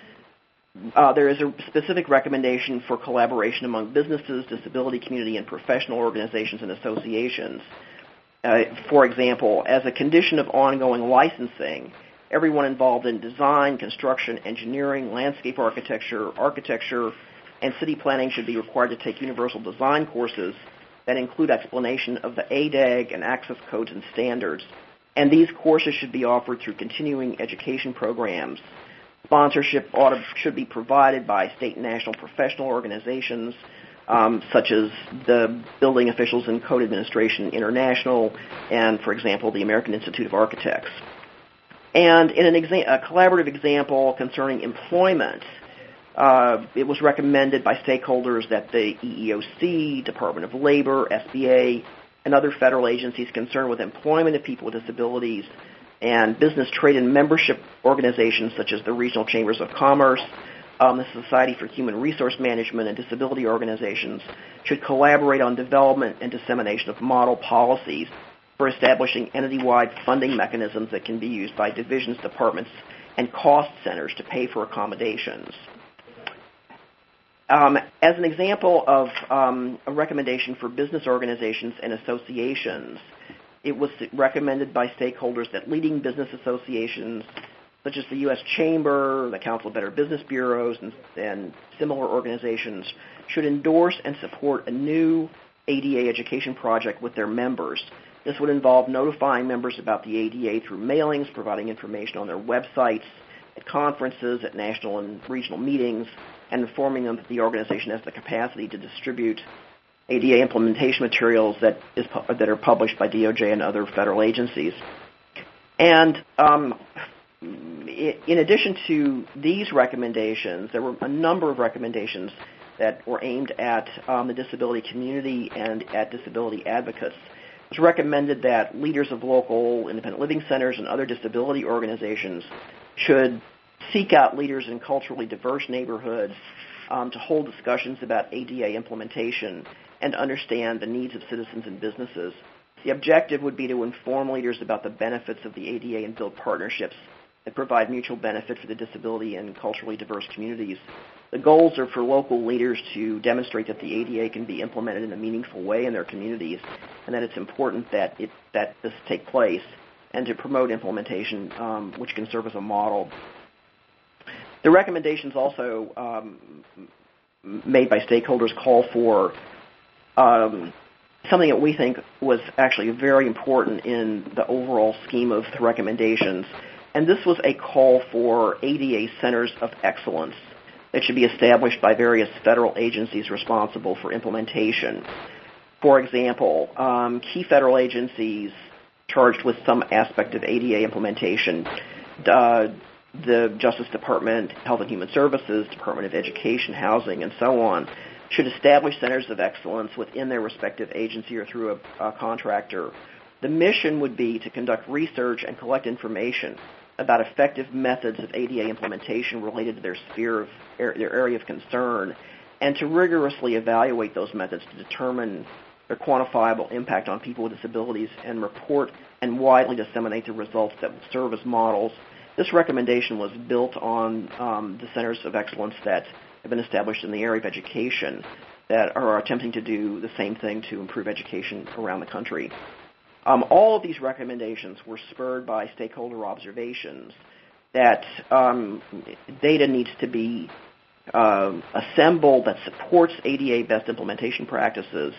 uh, there is a specific recommendation for collaboration among businesses, disability community, and professional organizations and associations. Uh, for example, as a condition of ongoing licensing, everyone involved in design, construction, engineering, landscape architecture, architecture, and city planning should be required to take universal design courses that include explanation of the A D A G and access codes and standards. and these courses should be offered through continuing education programs. Sponsorship ought to, should be provided by state and national professional organizations, um, such as the Building Officials and Code Administration International and, for example, the American Institute of Architects. And in an exa- a collaborative example concerning employment, uh, it was recommended by stakeholders that the E E O C, Department of Labor, S B A, and other federal agencies concerned with employment of people with disabilities and business, trade, and membership organizations such as the Regional Chambers of Commerce, um, the Society for Human Resource Management, and disability organizations should collaborate on development and dissemination of model policies for establishing entity-wide funding mechanisms that can be used by divisions, departments, and cost centers to pay for accommodations. Um, as an example of um, a recommendation for business organizations and associations, it was recommended by stakeholders that leading business associations such as the U S Chamber, the Council of Better Business Bureaus, and, and similar organizations should endorse and support a new A D A education project with their members. This would involve notifying members about the A D A through mailings, providing information on their websites, at conferences, at national and regional meetings, and informing them that the organization has the capacity to distribute A D A implementation materials that is that are published by D O J and other federal agencies. And um, in addition to these recommendations, there were a number of recommendations that were aimed at um, the disability community and at disability advocates. It was recommended that leaders of local independent living centers and other disability organizations should seek out leaders in culturally diverse neighborhoods um, to hold discussions about A D A implementation and understand the needs of citizens and businesses. The objective would be to inform leaders about the benefits of the A D A and build partnerships that provide mutual benefit for the disability and culturally diverse communities. The goals are for local leaders to demonstrate that the A D A can be implemented in a meaningful way in their communities and that it's important that it, that this take place, and to promote implementation, um, which can serve as a model. The recommendations also um, made by stakeholders call for um, something that we think was actually very important in the overall scheme of the recommendations, and this was a call for A D A centers of excellence that should be established by various federal agencies responsible for implementation. For example, um, key federal agencies charged with some aspect of A D A implementation, uh, the Justice Department, Health and Human Services, Department of Education, Housing, and so on, should establish centers of excellence within their respective agency or through a, a contractor. The mission would be to conduct research and collect information about effective methods of A D A implementation related to their sphere of their area of concern, and to rigorously evaluate those methods to determine their quantifiable impact on people with disabilities and report and widely disseminate the results that will serve as models. This recommendation was built on um, the centers of excellence that have been established in the area of education that are attempting to do the same thing to improve education around the country. Um, all of these recommendations were spurred by stakeholder observations that um, data needs to be uh, assembled that supports A D A best implementation practices.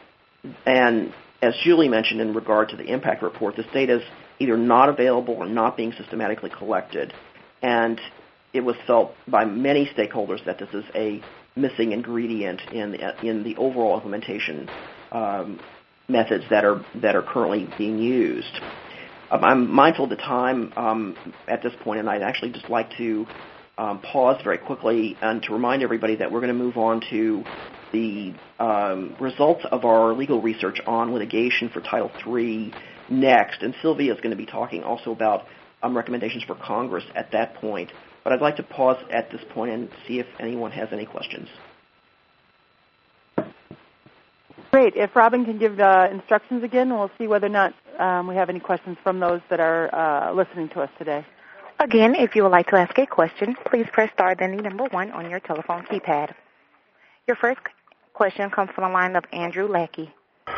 And as Julie mentioned in regard to the impact report, this data is either not available or not being systematically collected. And it was felt by many stakeholders that this is a missing ingredient in the, in the overall implementation um, methods that are that are currently being used. Um, I'm mindful of the time um, at this point, and I'd actually just like to um, pause very quickly and to remind everybody that we're going to move on to the um, results of our legal research on litigation for Title three next, and Sylvia is going to be talking also about um, recommendations for Congress at that point. But I'd like to pause at this point and see if anyone has any questions. Great. If Robin can give uh, instructions again, we'll see whether or not um, we have any questions from those that are uh, listening to us today. Again, if you would like to ask a question, please press star then the number one on your telephone keypad. Your first question comes from the line of Andrew Lackey. Uh,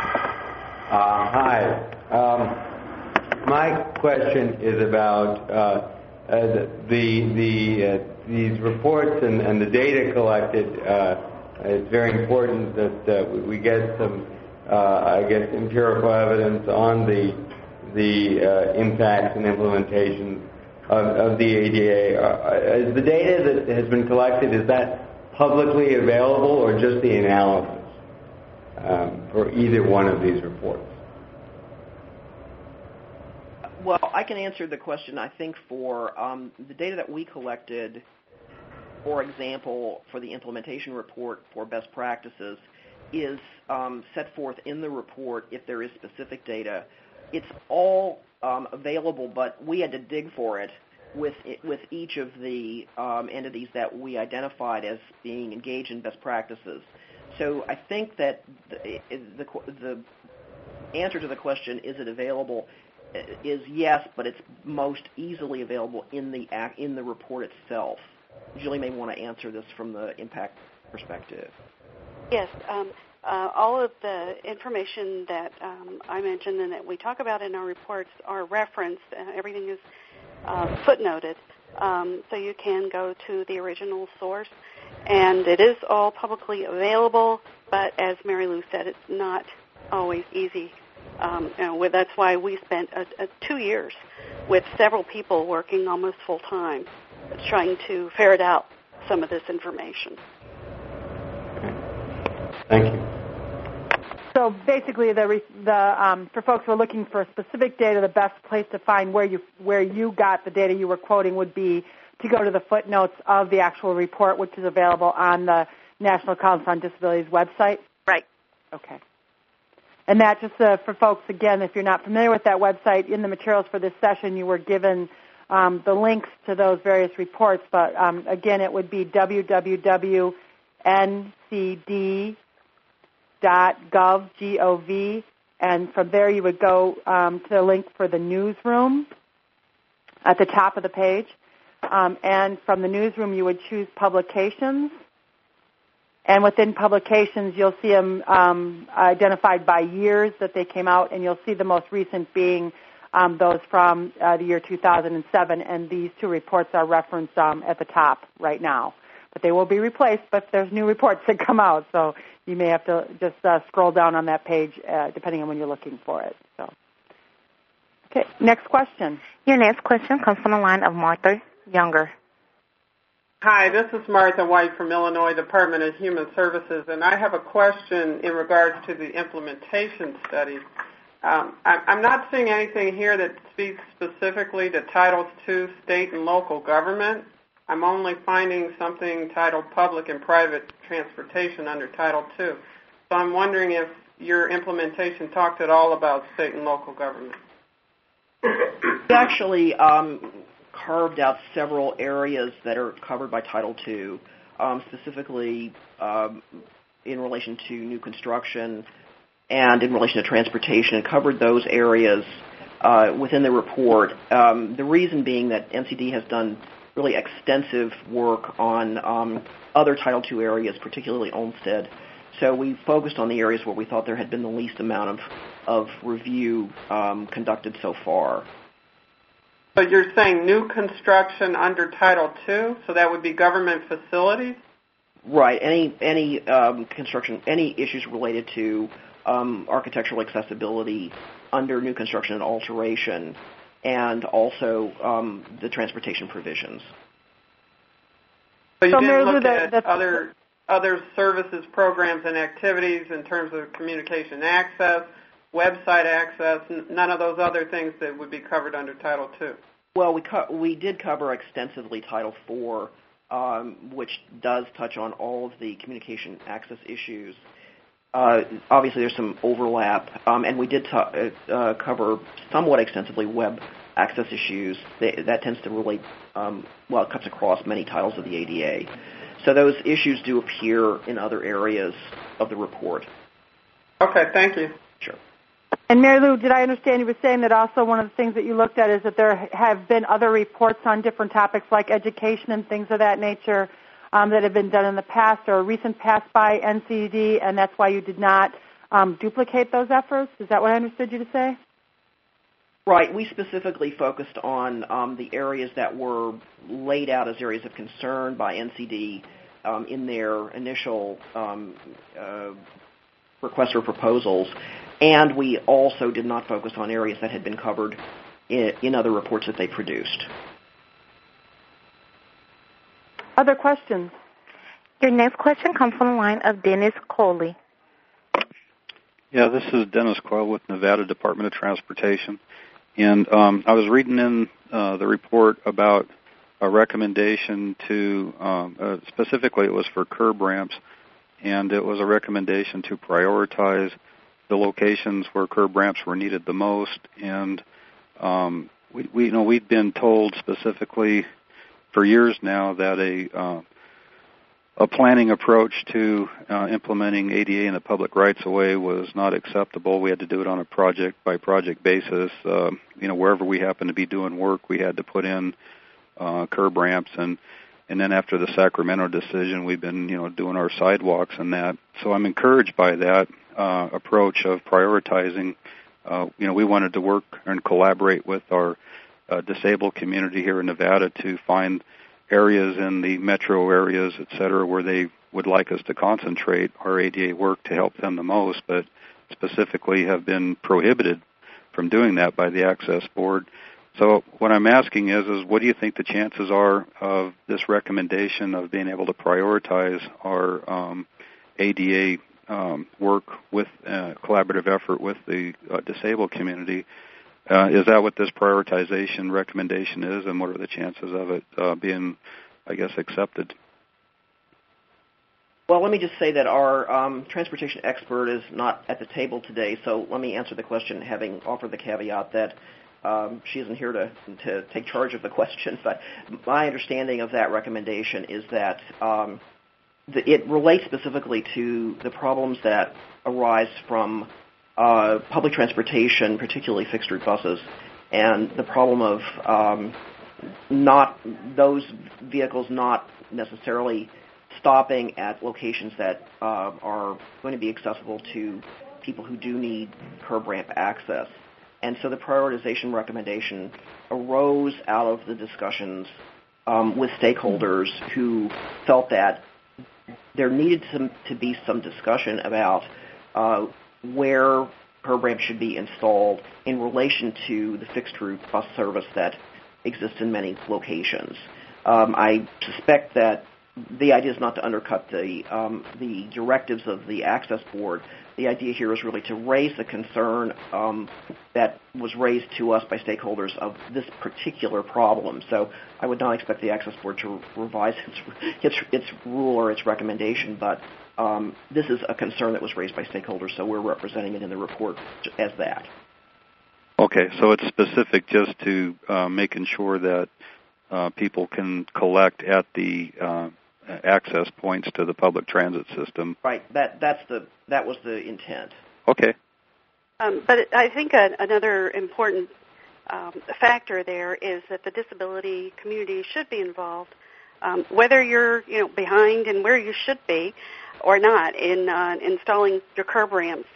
hi. Um, my question is about uh, uh, the the uh, these reports and, and the data collected. Uh, it's very important that uh, we get some, uh, I guess, empirical evidence on the the uh, impacts and implementation of, of the A D A. Uh, is the data that has been collected, is that publicly available or just the analysis um, for either one of these reports? Well, I can answer the question, I think, for um, the data that we collected, for example, for the implementation report for best practices, is um, set forth in the report if there is specific data. It's all um, available, but we had to dig for it with with each of the um, entities that we identified as being engaged in best practices. So I think that the, the, the answer to the question, is it available, is yes, but it's most easily available in the in the report itself. Julie may want to answer this from the impact perspective. Yes, um, uh, all of the information that um, I mentioned and that we talk about in our reports are referenced. Uh, everything is uh, footnoted, um, so you can go to the original source. And it is all publicly available, but as Mary Lou said, it's not always easy. Um, you know, that's why we spent a, a two years with several people working almost full time, trying to ferret out some of this information. Thank you. So basically, the, the um, for folks who are looking for specific data, the best place to find where you where you got the data you were quoting would be to go to the footnotes of the actual report, which is available on the National Council on Disabilities website. Right. Okay. And that just uh, for folks, again, if you're not familiar with that website, in the materials for this session, you were given um, the links to those various reports. But um, again, it would be w w w dot n c d dot gov, and from there you would go um, to the link for the newsroom at the top of the page. Um, and from the newsroom, you would choose publications. And within publications, you'll see them um, identified by years that they came out, and you'll see the most recent being um, those from uh, the year two thousand seven. And these two reports are referenced um, at the top right now. But they will be replaced, but there's new reports that come out, so you may have to just uh, scroll down on that page uh, depending on when you're looking for it. So, okay, next question. Your next question comes from the line of Martha Younger. Hi, this is Martha White from Illinois Department of Human Services, and I have a question in regards to the implementation study. Um, I'm not seeing anything here that speaks specifically to Title two, state and local government. I'm only finding something titled Public and Private Transportation under Title two. So I'm wondering if your implementation talked at all about state and local government. We actually um, carved out several areas that are covered by Title two, um, specifically um, in relation to new construction and in relation to transportation, and covered those areas uh, within the report. Um, the reason being that N C D has done really extensive work on um, other Title two areas, particularly Olmstead. So we focused on the areas where we thought there had been the least amount of, of review um, conducted so far. So you're saying new construction under Title two, so that would be government facilities? Right. Any any um, construction, any issues related to um, architectural accessibility under new construction and alteration, and also um, the transportation provisions. So you So didn't Mary Lou, look the- at the- other other services, programs, and activities in terms of communication access, website access, n- none of those other things that would be covered under Title two? Well, we co- we did cover extensively Title four, um, which does touch on all of the communication access issues. Uh, obviously, there's some overlap, um, and we did t- uh, cover somewhat extensively web access issues. They, that tends to relate, um, well, it cuts across many titles of the A D A. So those issues do appear in other areas of the report. Okay, thank you. Sure. And Mary Lou, did I understand you were saying that also one of the things that you looked at is that there have been other reports on different topics like education and things of that nature um, that have been done in the past or a recent past by N C D, and that's why you did not um, duplicate those efforts? Is that what I understood you to say? Right. We specifically focused on um, the areas that were laid out as areas of concern by N C D um, in their initial um, uh, requests for proposals, and we also did not focus on areas that had been covered in, in other reports that they produced. Other questions? Your next question comes from the line of Dennis Coley. Yeah, this is Dennis Coyle with Nevada Department of Transportation. And um, I was reading in uh, the report about a recommendation to, um, uh, specifically it was for curb ramps, and it was a recommendation to prioritize the locations where curb ramps were needed the most. And um, we, we, you know, we'd been told specifically for years now that a uh, a planning approach to uh, implementing A D A in the public rights-of-way was not acceptable. We had to do it on a project-by-project basis. Uh, you know, wherever we happened to be doing work, we had to put in uh, curb ramps. And, and then after the Sacramento decision, we've been, you know, doing our sidewalks and that. So I'm encouraged by that uh, approach of prioritizing. Uh, you know, we wanted to work and collaborate with our uh, disabled community here in Nevada to find areas in the metro areas, et cetera, where they would like us to concentrate our A D A work to help them the most, but specifically have been prohibited from doing that by the Access Board. So what I'm asking is, is what do you think the chances are of this recommendation of being able to prioritize our um, A D A um, work with uh, collaborative effort with the uh, disabled community? Uh, is that what this prioritization recommendation is, and what are the chances of it uh, being, I guess, accepted? Well, let me just say that our um, transportation expert is not at the table today, so let me answer the question having offered the caveat that um, she isn't here to, to take charge of the question. But my understanding of that recommendation is that um, the, it relates specifically to the problems that arise from Uh, public transportation, particularly fixed-route buses, and the problem of um, not those vehicles not necessarily stopping at locations that uh, are going to be accessible to people who do need curb ramp access. And so the prioritization recommendation arose out of the discussions um, with stakeholders who felt that there needed to, to be some discussion about uh, where curb ramps should be installed in relation to the fixed-route bus service that exists in many locations. Um, I suspect that the idea is not to undercut the um, the directives of the Access Board. The idea here is really to raise the concern um, that was raised to us by stakeholders of this particular problem. So I would not expect the Access Board to revise its its, its rule or its recommendation, but um, this is a concern that was raised by stakeholders, so we're representing it in the report as that. Okay, so it's specific just to uh, making sure that uh, people can collect at the uh, access points to the public transit system. Right. That that's the that was the intent. Okay. Um, but I think a, another important um, factor there is that the disability community should be involved, um, whether you're you know behind and where you should be, or not in uh, installing your curb ramps.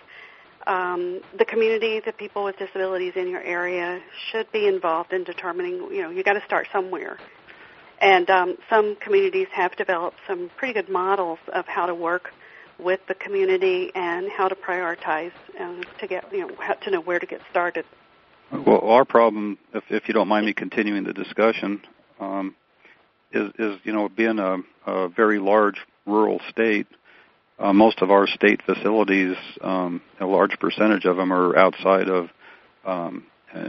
Um, the community, the people with disabilities in your area should be involved in determining. You know, you got to start somewhere. And um, some communities have developed some pretty good models of how to work with the community and how to prioritize uh, to get, you know, how to know where to get started. Well, our problem, if, if you don't mind me continuing the discussion, um, is, is, you know, being a, a very large rural state, uh, most of our state facilities, um, a large percentage of them are outside of, um,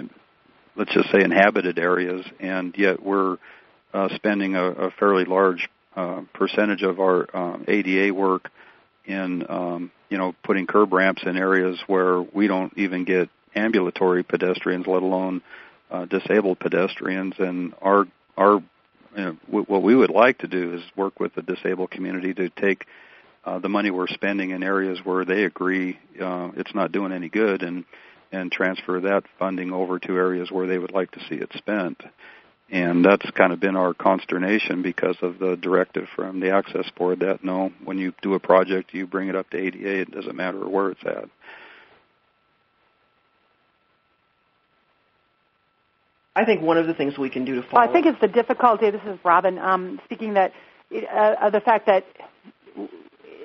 let's just say, inhabited areas, and yet we're Uh, spending a, a fairly large uh, percentage of our um, A D A work in, um, you know, putting curb ramps in areas where we don't even get ambulatory pedestrians, let alone uh, disabled pedestrians. And our our you know, w- what we would like to do is work with the disabled community to take uh, the money we're spending in areas where they agree uh, it's not doing any good, and and transfer that funding over to areas where they would like to see it spent. And that's kind of been our consternation because of the directive from the Access Board that, no, when you do a project, you bring it up to A D A. It doesn't matter where it's at. I think one of the things we can do to follow... Well, I think it's the difficulty, this is Robin, um, speaking that uh, of the fact that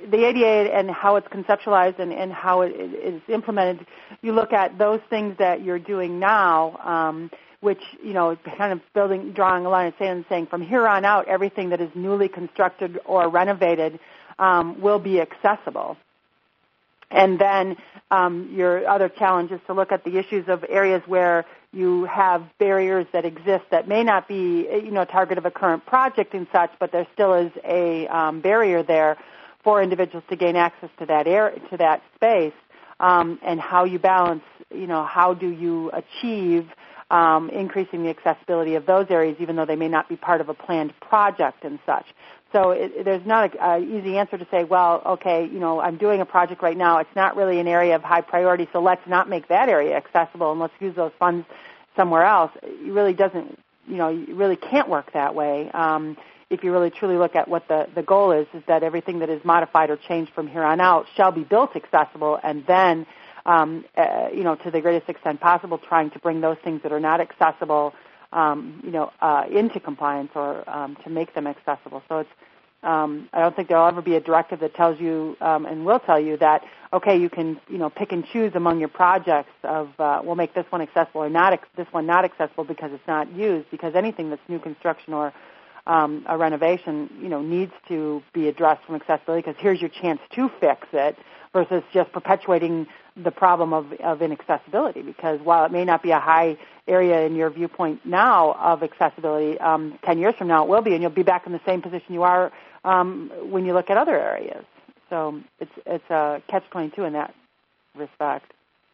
the A D A and how it's conceptualized and, and how it is implemented, you look at those things that you're doing now, um, which, you know, kind of building, drawing a line of sand and saying from here on out, everything that is newly constructed or renovated um, will be accessible. And then um, your other challenge is to look at the issues of areas where you have barriers that exist that may not be, you know, a target of a current project and such, but there still is a um, barrier there for individuals to gain access to that area, to that space, um, and how you balance, you know, how do you achieve um, increasing the accessibility of those areas, even though they may not be part of a planned project and such. So it, there's not an easy answer to say, well, okay, you know, I'm doing a project right now. It's not really an area of high priority, so let's not make that area accessible and let's use those funds somewhere else. It really doesn't, you know, you really can't work that way. Um, if you really truly look at what the, the goal is, is that everything that is modified or changed from here on out shall be built accessible, and then, um, uh, you know, to the greatest extent possible, trying to bring those things that are not accessible Um, you know, uh, into compliance or um, to make them accessible. So it's, um, I don't think there will ever be a directive that tells you um, and will tell you that, okay, you can, you know, pick and choose among your projects of, uh, we'll make this one accessible or not, this one not accessible because it's not used, because anything that's new construction or um, a renovation, you know, needs to be addressed from accessibility, because here's your chance to fix it versus just perpetuating the problem of, of inaccessibility, because while it may not be a high area in your viewpoint now of accessibility, um, ten years from now it will be, and you'll be back in the same position you are um, when you look at other areas. So it's it's a catch twenty-two in that respect.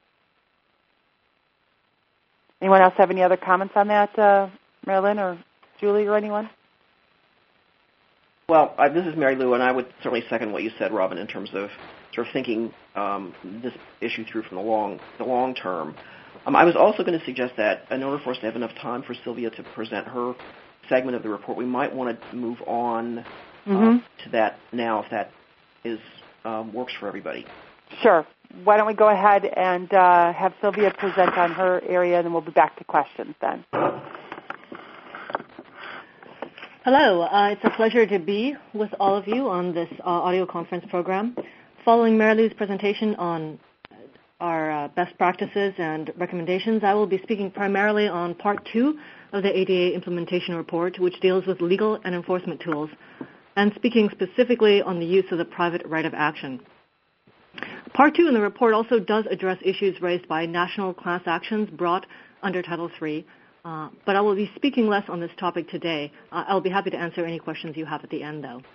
Anyone else have any other comments on that, uh, Marilyn or Julie or anyone? Well, I, this is Mary Lou, and I would certainly second what you said, Robin, in terms of sort of thinking um, this issue through from the long the long term. Um, I was also going to suggest that in order for us to have enough time for Sylvia to present her segment of the report, we might want to move on mm-hmm. uh, to that now, if that is um, works for everybody. Sure. Why don't we go ahead and uh, have Sylvia present on her area, and then we'll be back to questions then. Hello. Uh, it's a pleasure to be with all of you on this uh, audio conference program. Following Mary Lou's presentation on our uh, best practices and recommendations, I will be speaking primarily on Part two of the A D A Implementation Report, which deals with legal and enforcement tools, and speaking specifically on the use of the private right of action. Part two in the report also does address issues raised by national class actions brought under Title three, uh, but I will be speaking less on this topic today. Uh, I'll be happy to answer any questions you have at the end, though.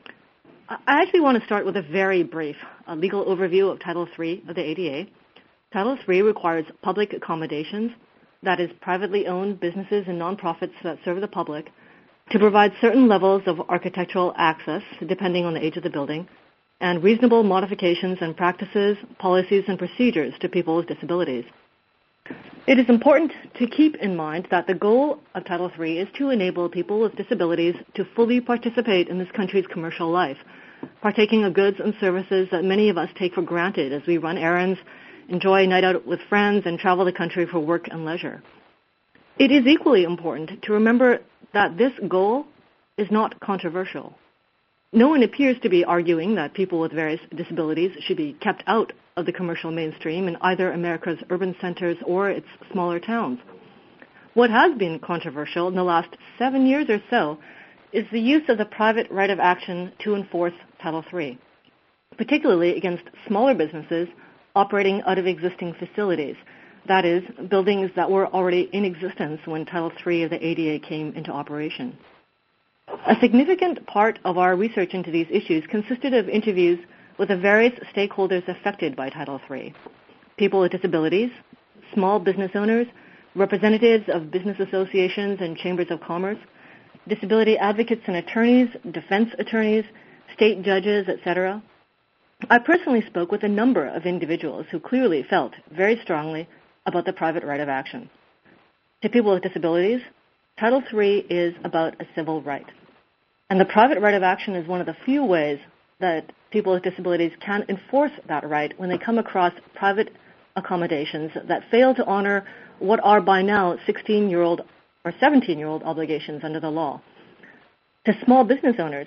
I actually want to start with a very brief uh, legal overview of Title three of the A D A. Title three requires public accommodations, that is, privately owned businesses and nonprofits that serve the public, to provide certain levels of architectural access, depending on the age of the building, and reasonable modifications and practices, policies, and procedures to people with disabilities. It is important to keep in mind that the goal of Title three is to enable people with disabilities to fully participate in this country's commercial life, partaking of goods and services that many of us take for granted as we run errands, enjoy a night out with friends, and travel the country for work and leisure. It is equally important to remember that this goal is not controversial. No one appears to be arguing that people with various disabilities should be kept out of the commercial mainstream in either America's urban centers or its smaller towns. What has been controversial in the last seven years or so is the use of the private right of action to enforce Title three, particularly against smaller businesses operating out of existing facilities, that is, buildings that were already in existence when Title three of the A D A came into operation. A significant part of our research into these issues consisted of interviews with the various stakeholders affected by Title three, people with disabilities, small business owners, representatives of business associations and chambers of commerce, disability advocates and attorneys, defense attorneys, state judges, et cetera. I personally spoke with a number of individuals who clearly felt very strongly about the private right of action. To people with disabilities, Title three is about a civil right. And the private right of action is one of the few ways that people with disabilities can enforce that right when they come across private accommodations that fail to honor what are by now sixteen-year-old or seventeen-year-old obligations under the law. To small business owners,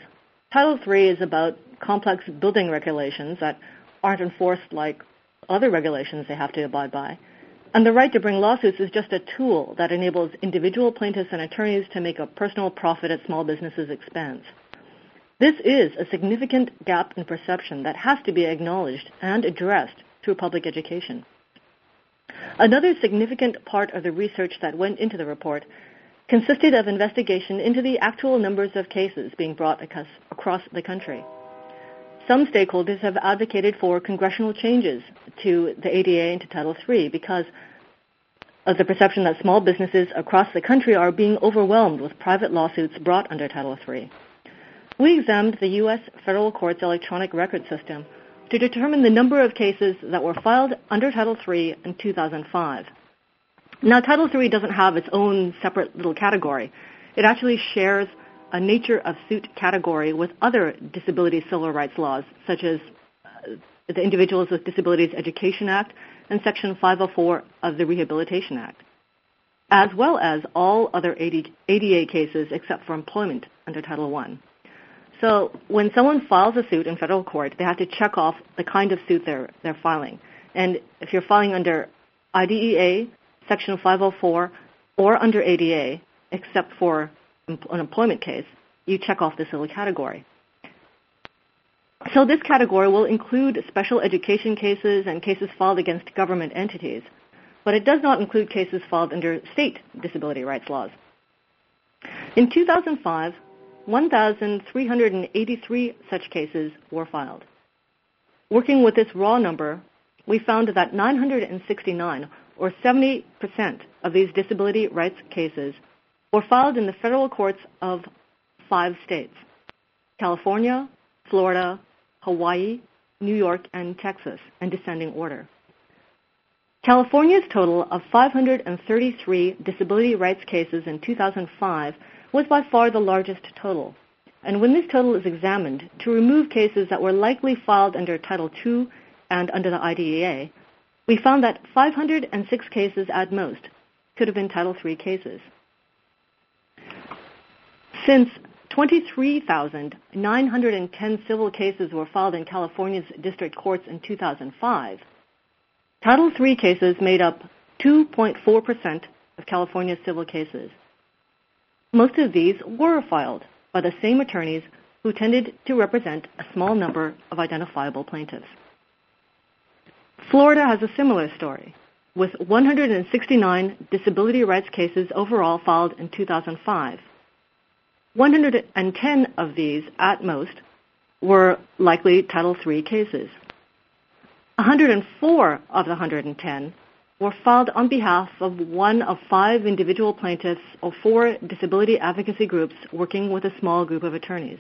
Title three is about complex building regulations that aren't enforced like other regulations they have to abide by. And the right to bring lawsuits is just a tool that enables individual plaintiffs and attorneys to make a personal profit at small businesses' expense. This is a significant gap in perception that has to be acknowledged and addressed through public education. Another significant part of the research that went into the report consisted of investigation into the actual numbers of cases being brought across the country. Some stakeholders have advocated for congressional changes to the A D A and to Title three because of the perception that small businesses across the country are being overwhelmed with private lawsuits brought under Title three. We examined the U S Federal Court's electronic record system to determine the number of cases that were filed under Title three in two thousand five. Now, Title three doesn't have its own separate little category. It actually shares a nature of suit category with other disability civil rights laws, such as uh, the Individuals with Disabilities Education Act and Section five oh four of the Rehabilitation Act, as well as all other A D A cases except for employment under Title one. So when someone files a suit in federal court, they have to check off the kind of suit they're, they're filing. And if you're filing under I D E A, Section five oh four, or under A D A, except for an employment case, you check off this little category. So this category will include special education cases and cases filed against government entities, but it does not include cases filed under state disability rights laws. In two thousand five, one thousand three hundred eighty-three such cases were filed. Working with this raw number, we found that nine hundred sixty-nine, or seventy percent of these disability rights cases were filed in the federal courts of five states: California, Florida, Hawaii, New York, and Texas, in descending order. California's total of five hundred thirty-three disability rights cases in two thousand five was by far the largest total. And when this total is examined to remove cases that were likely filed under Title two and under the I D E A, we found that five hundred six cases at most could have been Title three cases. Since twenty-three thousand nine hundred ten civil cases were filed in California's district courts in two thousand five, Title three cases made up two point four percent of California's civil cases. Most of these were filed by the same attorneys who tended to represent a small number of identifiable plaintiffs. Florida has a similar story, with one hundred sixty-nine disability rights cases overall filed in two thousand five. one hundred ten of these, at most, were likely Title three cases. one hundred four of the one hundred ten were filed on behalf of one of five individual plaintiffs or four disability advocacy groups working with a small group of attorneys.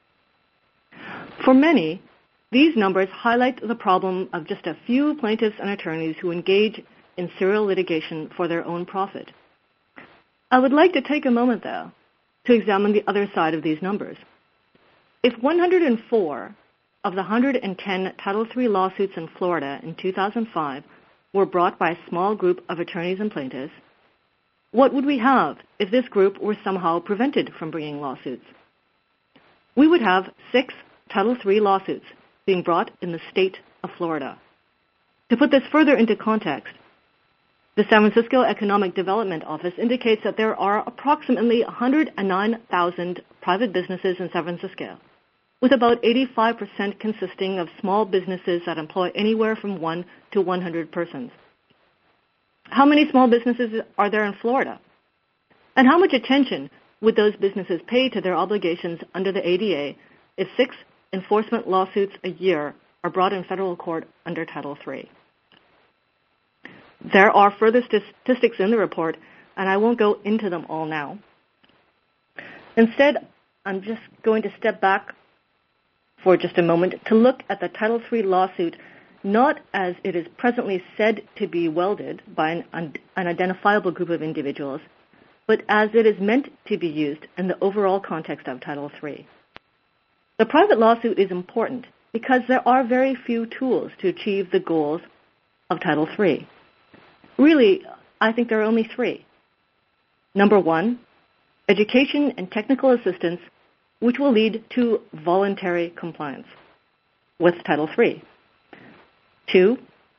For many, these numbers highlight the problem of just a few plaintiffs and attorneys who engage in serial litigation for their own profit. I would like to take a moment, though, to examine the other side of these numbers. If one hundred four of the one hundred ten Title three lawsuits in Florida in two thousand five were brought by a small group of attorneys and plaintiffs, what would we have if this group were somehow prevented from bringing lawsuits? We would have six Title three lawsuits being brought in the state of Florida. To put this further into context, the San Francisco Economic Development Office indicates that there are approximately one hundred nine thousand private businesses in San Francisco, with about eighty-five percent consisting of small businesses that employ anywhere from one to one hundred persons. How many small businesses are there in Florida? And how much attention would those businesses pay to their obligations under the A D A if six enforcement lawsuits a year are brought in federal court under Title three? There are further statistics in the report, and I won't go into them all now. Instead, I'm just going to step back for just a moment to look at the Title three lawsuit not as it is presently said to be welded by an, un- an identifiable group of individuals, but as it is meant to be used in the overall context of Title three. The private lawsuit is important because there are very few tools to achieve the goals of Title three. Really, I think there are only three. Number one, education and technical assistance which will lead to voluntary compliance with Title three. Two,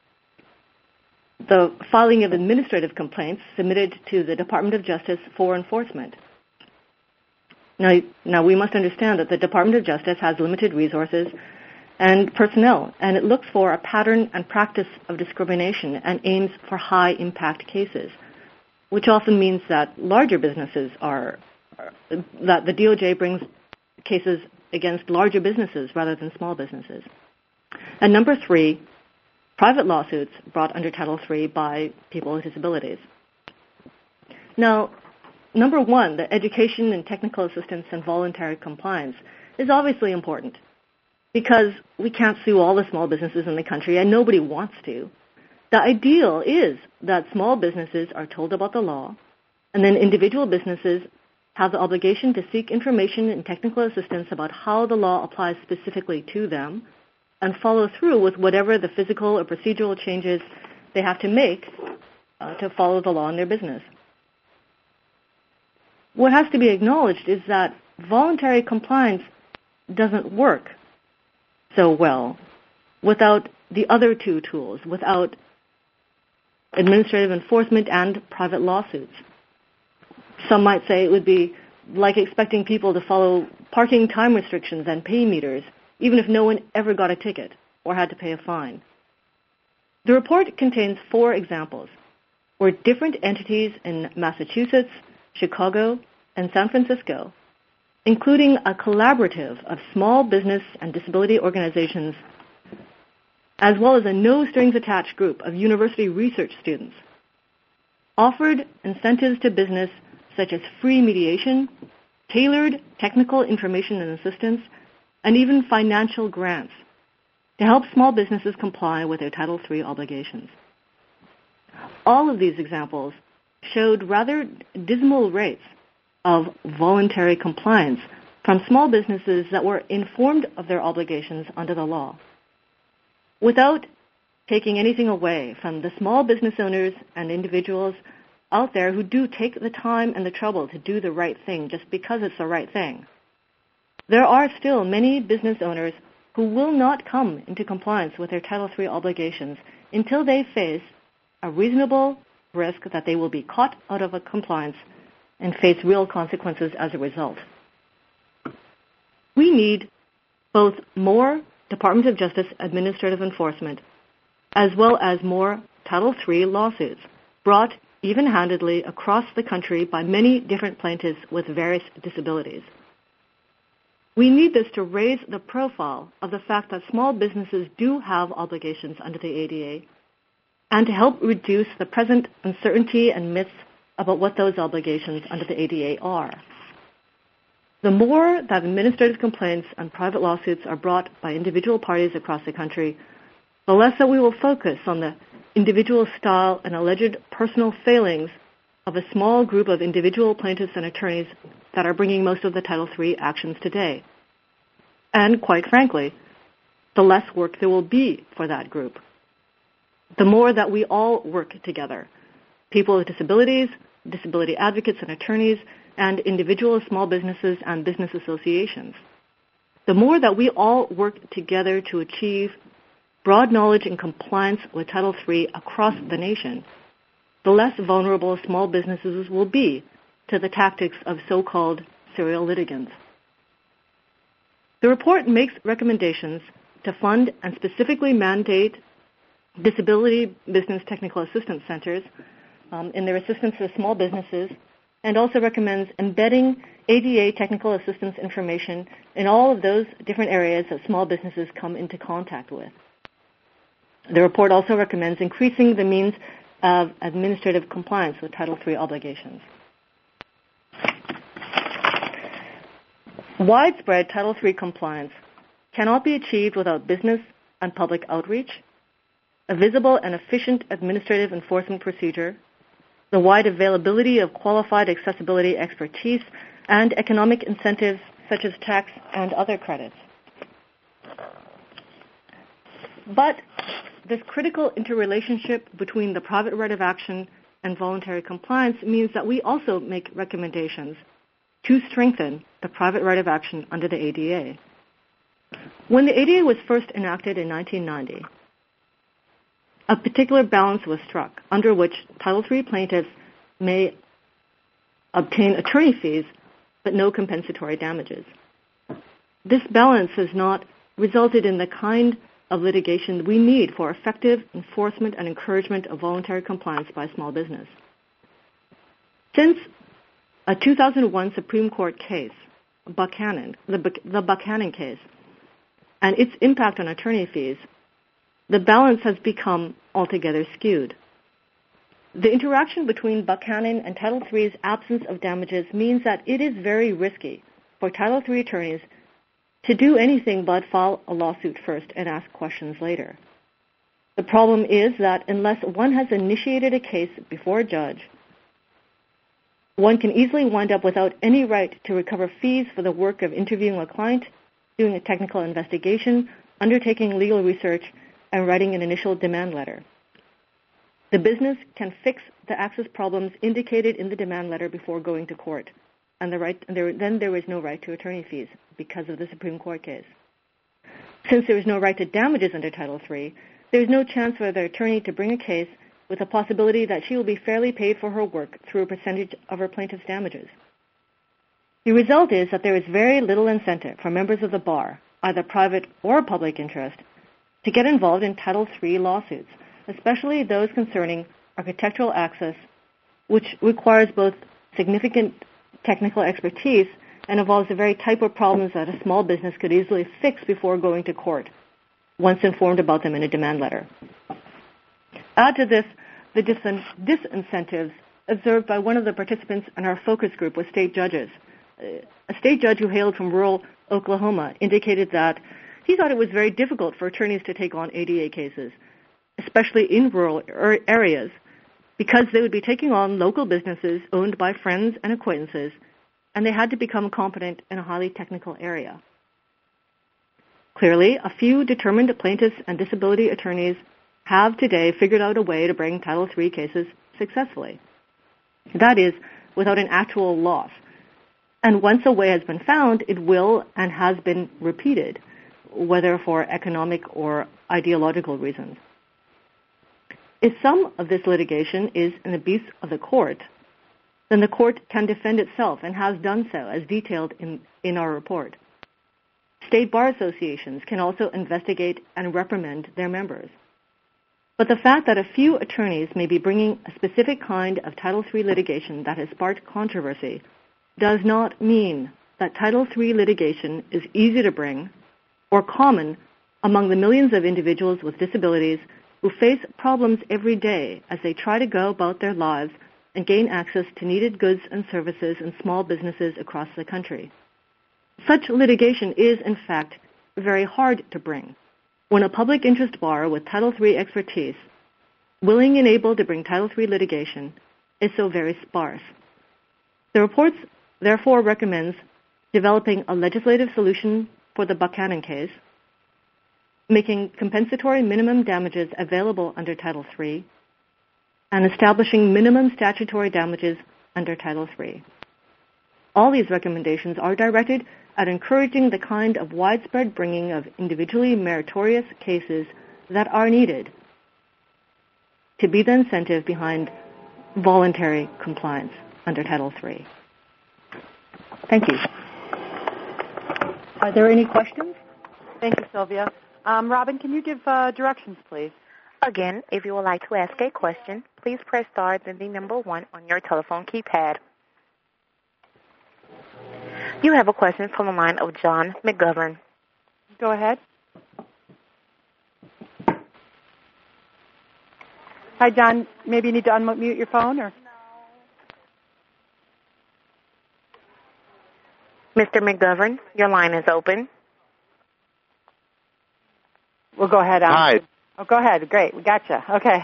the filing of administrative complaints submitted to the Department of Justice for enforcement. Now, now we must understand that the Department of Justice has limited resources and personnel, and it looks for a pattern and practice of discrimination and aims for high-impact cases, which often means that larger businesses are, that the D O J brings cases against larger businesses rather than small businesses. And number three, private lawsuits brought under Title three by people with disabilities. Now, number one, the education and technical assistance and voluntary compliance is obviously important because we can't sue all the small businesses in the country and nobody wants to. The ideal is that small businesses are told about the law and then individual businesses have the obligation to seek information and technical assistance about how the law applies specifically to them and follow through with whatever the physical or procedural changes they have to make uh, to follow the law in their business. What has to be acknowledged is that voluntary compliance doesn't work so well without the other two tools, without administrative enforcement and private lawsuits. Some might say it would be like expecting people to follow parking time restrictions and pay meters, even if no one ever got a ticket or had to pay a fine. The report contains four examples where different entities in Massachusetts, Chicago, and San Francisco, including a collaborative of small business and disability organizations, as well as a no-strings-attached group of university research students, offered incentives to business such as free mediation, tailored technical information and assistance, and even financial grants to help small businesses comply with their Title three obligations. All of these examples showed rather dismal rates of voluntary compliance from small businesses that were informed of their obligations under the law, without taking anything away from the small business owners and individuals out there who do take the time and the trouble to do the right thing just because it's the right thing. There are still many business owners who will not come into compliance with their Title three obligations until they face a reasonable risk that they will be caught out of a compliance and face real consequences as a result. We need both more Department of Justice administrative enforcement as well as more Title three lawsuits brought even-handedly across the country by many different plaintiffs with various disabilities. We need this to raise the profile of the fact that small businesses do have obligations under the A D A and to help reduce the present uncertainty and myths about what those obligations under the A D A are. The more that administrative complaints and private lawsuits are brought by individual parties across the country, the less that we will focus on the individual style and alleged personal failings of a small group of individual plaintiffs and attorneys that are bringing most of the Title three actions today. And quite frankly, the less work there will be for that group. The more that we all work together, people with disabilities, disability advocates and attorneys, and individual small businesses and business associations. The more that we all work together to achieve broad knowledge and compliance with Title three across the nation, the less vulnerable small businesses will be to the tactics of so-called serial litigants. The report makes recommendations to fund and specifically mandate disability business technical assistance centers um, in their assistance to small businesses, and also recommends embedding A D A technical assistance information in all of those different areas that small businesses come into contact with. The report also recommends increasing the means of administrative compliance with Title three obligations. Widespread Title three compliance cannot be achieved without business and public outreach, a visible and efficient administrative enforcement procedure, the wide availability of qualified accessibility expertise, and economic incentives such as tax and other credits. But this critical interrelationship between the private right of action and voluntary compliance means that we also make recommendations to strengthen the private right of action under the A D A. When the A D A was first enacted in nineteen ninety, a particular balance was struck under which Title three plaintiffs may obtain attorney fees but no compensatory damages. This balance has not resulted in the kind of litigation we need for effective enforcement and encouragement of voluntary compliance by small business. Since a two thousand one Supreme Court case, Buchanan, the, the Buchanan case, and its impact on attorney fees, the balance has become altogether skewed. The interaction between Buchanan and Title three's absence of damages means that it is very risky for Title three attorneys to do anything but file a lawsuit first and ask questions later. The problem is that unless one has initiated a case before a judge, one can easily wind up without any right to recover fees for the work of interviewing a client, doing a technical investigation, undertaking legal research, and writing an initial demand letter. The business can fix the access problems indicated in the demand letter before going to court, and the right, and there, then there is no right to attorney fees because of the Supreme Court case. Since there is no right to damages under Title three, there is no chance for the attorney to bring a case with the possibility that she will be fairly paid for her work through a percentage of her plaintiff's damages. The result is that there is very little incentive for members of the bar, either private or public interest, to get involved in Title three lawsuits, especially those concerning architectural access, which requires both significant technical expertise and involves the very type of problems that a small business could easily fix before going to court, once informed about them in a demand letter. Add to this the dis- disincentives observed by one of the participants in our focus group with state judges. A state judge who hailed from rural Oklahoma indicated that he thought it was very difficult for attorneys to take on A D A cases, especially in rural areas, because they would be taking on local businesses owned by friends and acquaintances, and they had to become competent in a highly technical area. Clearly, a few determined plaintiffs and disability attorneys have today figured out a way to bring Title three cases successfully. That is, without an actual loss. And once a way has been found, it will and has been repeated, whether for economic or ideological reasons. If some of this litigation is an abuse of the court, then the court can defend itself and has done so, as detailed in, in our report. State bar associations can also investigate and reprimand their members. But the fact that a few attorneys may be bringing a specific kind of Title three litigation that has sparked controversy does not mean that Title three litigation is easy to bring or common among the millions of individuals with disabilities who face problems every day as they try to go about their lives and gain access to needed goods and services in small businesses across the country. Such litigation is, in fact, very hard to bring when a public interest bar with Title three expertise, willing and able to bring Title three litigation, is so very sparse. The report therefore recommends developing a legislative solution for the Buchanan case, making compensatory minimum damages available under Title three, and establishing minimum statutory damages under Title three. All these recommendations are directed at encouraging the kind of widespread bringing of individually meritorious cases that are needed to be the incentive behind voluntary compliance under Title three. Thank you. Are there any questions? Thank you, Sylvia. Um, Robin, can you give uh, directions, please? Again, if you would like to ask a question, please press star then the number one on your telephone keypad. You have a question from the line of John McGovern. Go ahead. Hi, John. Maybe you need to unmute your phone, or? Mister McGovern, your line is open. We'll go ahead. On. Hi. Oh, go ahead. Great. We got you. Okay.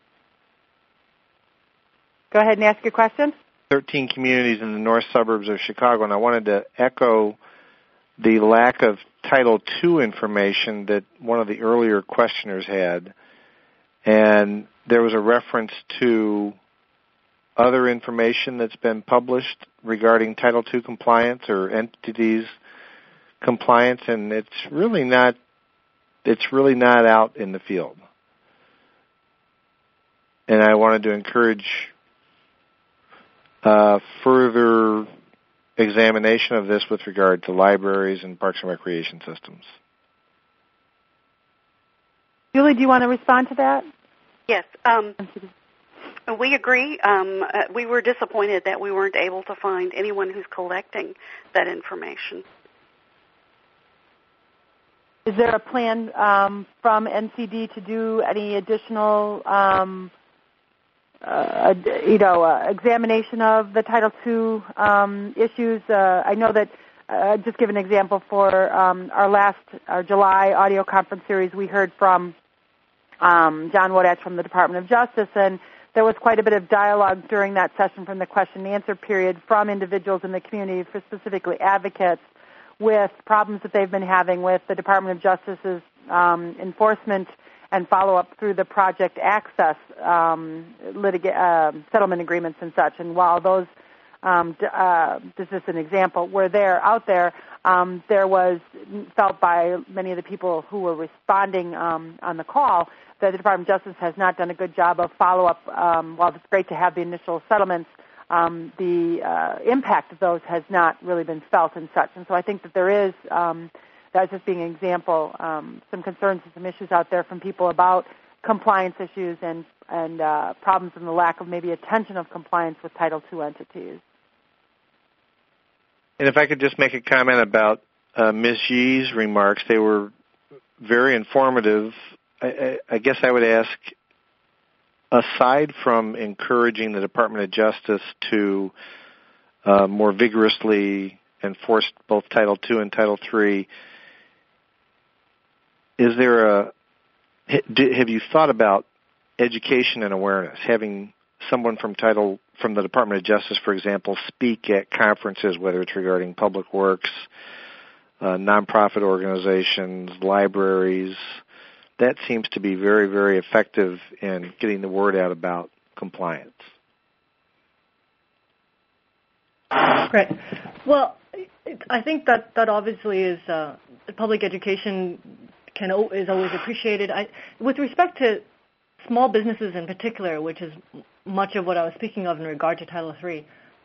Go ahead and ask your question. thirteen communities in the north suburbs of Chicago, and I wanted to echo the lack of Title two information that one of the earlier questioners had. And there was a reference to other information that's been published regarding Title two compliance or entities compliance, and it's really not it's really not out in the field. And I wanted to encourage uh, further examination of this with regard to libraries and parks and recreation systems. Julie, do you want to respond to that? Yes. Um, we agree. Um, uh, we were disappointed that we weren't able to find anyone who's collecting that information. Is there a plan um, from N C D to do any additional, um, uh, you know, uh, examination of the Title two um, issues? Uh, I know that, uh, just give an example for um, our last, our July audio conference series, we heard from um, John Wodach from the Department of Justice, and there was quite a bit of dialogue during that session from the question and answer period from individuals in the community, for specifically advocates, with problems that they've been having with the Department of Justice's um, enforcement and follow-up through the Project Access um, litiga- uh, settlement agreements and such. And while those, um, d- uh, this is an example, were there out there, um, there was felt by many of the people who were responding um, on the call that the Department of Justice has not done a good job of follow-up. Um, while it's great to have the initial settlements, Um, the uh, impact of those has not really been felt and such. And so I think that there is, um, that's just being an example, um, some concerns and some issues out there from people about compliance issues and, and uh, problems and the lack of maybe attention of compliance with Title two entities. And if I could just make a comment about uh, Miz Yee's remarks, they were very informative. I, I, I guess I would ask, aside from encouraging the Department of Justice to uh, more vigorously enforce both Title two and Title three, is there a, have you thought about education and awareness, having someone from Title, from the Department of Justice, for example, speak at conferences, whether it's regarding public works, uh, nonprofit organizations, libraries? That seems to be very, very effective in getting the word out about compliance. Great. Well, I think that, that obviously is uh, public education can is always appreciated. I, with respect to small businesses in particular, which is much of what I was speaking of in regard to Title three,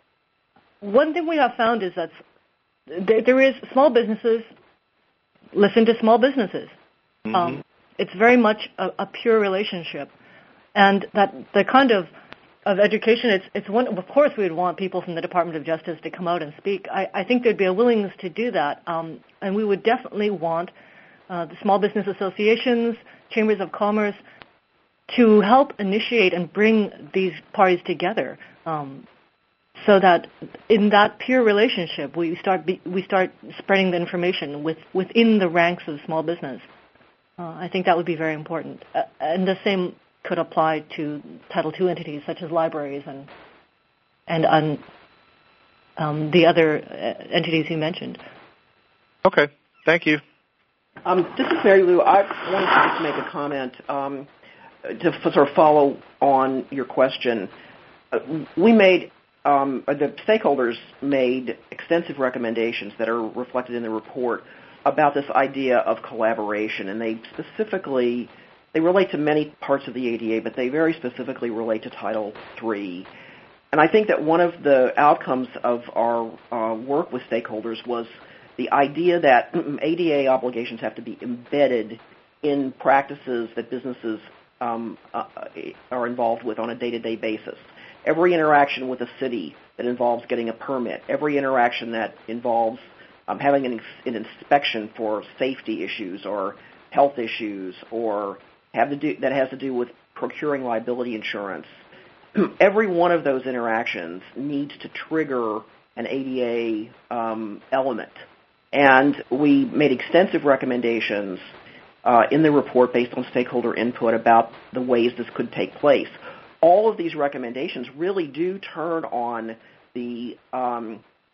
one thing we have found is that there is small businesses listen to small businesses. Mm-hmm. Um, It's very much a, a pure relationship, and that the kind of of education. It's it's one. Of course, we would want people from the Department of Justice to come out and speak. I, I think there'd be a willingness to do that, um, and we would definitely want uh, the small business associations, chambers of commerce, to help initiate and bring these parties together, um, so that in that pure relationship, we start be, we start spreading the information with within the ranks of small business. Uh, I think that would be very important. Uh, and the same could apply to Title two entities such as libraries and and um, um, the other uh, entities you mentioned. Okay. Thank you. Um, this is Mary Lou. I wanted to just make a comment um, to f- sort of follow on your question. Uh, we made, um, the stakeholders made extensive recommendations that are reflected in the report about this idea of collaboration, and they specifically, they relate to many parts of the A D A, but they very specifically relate to Title three. And I think that one of the outcomes of our uh, work with stakeholders was the idea that A D A obligations have to be embedded in practices that businesses um, uh, are involved with on a day-to-day basis. Every interaction with a city that involves getting a permit, every interaction that involves Um, having an, an inspection for safety issues or health issues or have to do, that has to do with procuring liability insurance. Every one of those interactions needs to trigger an A D A um, element. And we made extensive recommendations uh, in the report based on stakeholder input about the ways this could take place. All of these recommendations really do turn on the um,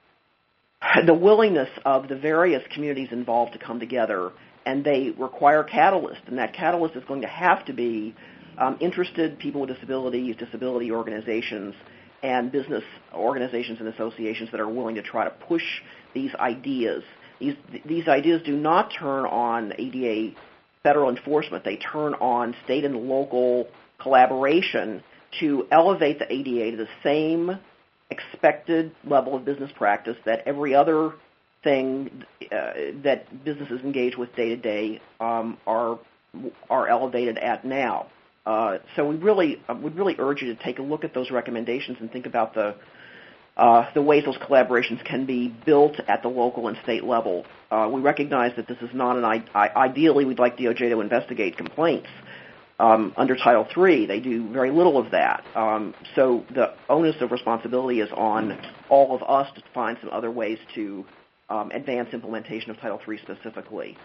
the willingness of the various communities involved to come together, and they require catalyst, and that catalyst is going to have to be um, interested people with disabilities, disability organizations, and business organizations and associations that are willing to try to push these ideas. These these ideas do not turn on A D A federal enforcement. They turn on state and local collaboration to elevate the A D A to the same expected level of business practice that every other thing uh, that businesses engage with day to day um, are are elevated at now. Uh, so we really uh, would really urge you to take a look at those recommendations and think about the uh, the ways those collaborations can be built at the local and state level. Uh, we recognize that this is not an I- ideally we'd like D O J to investigate complaints. Um, under Title three, they do very little of that. Um, so the onus of responsibility is on all of us to find some other ways to um, advance implementation of Title three specifically.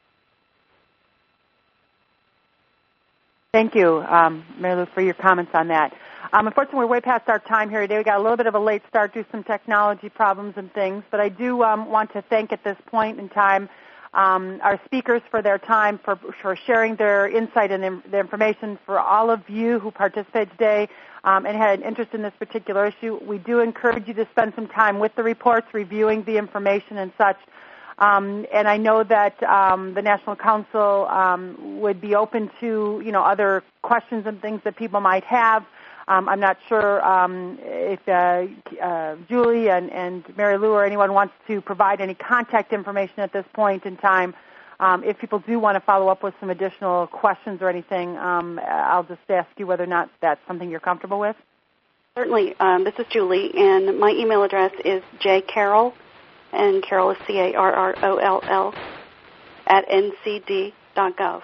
Thank you, um, Mary Lou, for your comments on that. Um, unfortunately, we're way past our time here today. We got a little bit of a late start due to some technology problems and things, but I do um, want to thank at this point in time Um, our speakers for their time, for, for sharing their insight and the, the information, for all of you who participated today um, and had an interest in this particular issue. We do encourage you to spend some time with the reports, reviewing the information and such. Um, and I know that um, the National Council um, would be open to, you know, other questions and things that people might have. Um, I'm not sure um, if uh, uh, Julie and, and Mary Lou or anyone wants to provide any contact information at this point in time. Um, if people do want to follow up with some additional questions or anything, um, I'll just ask you whether or not that's something you're comfortable with. Certainly. Um, this is Julie, and my email address is jcarroll, and Carroll is C A R R O L L, at n c d dot gov.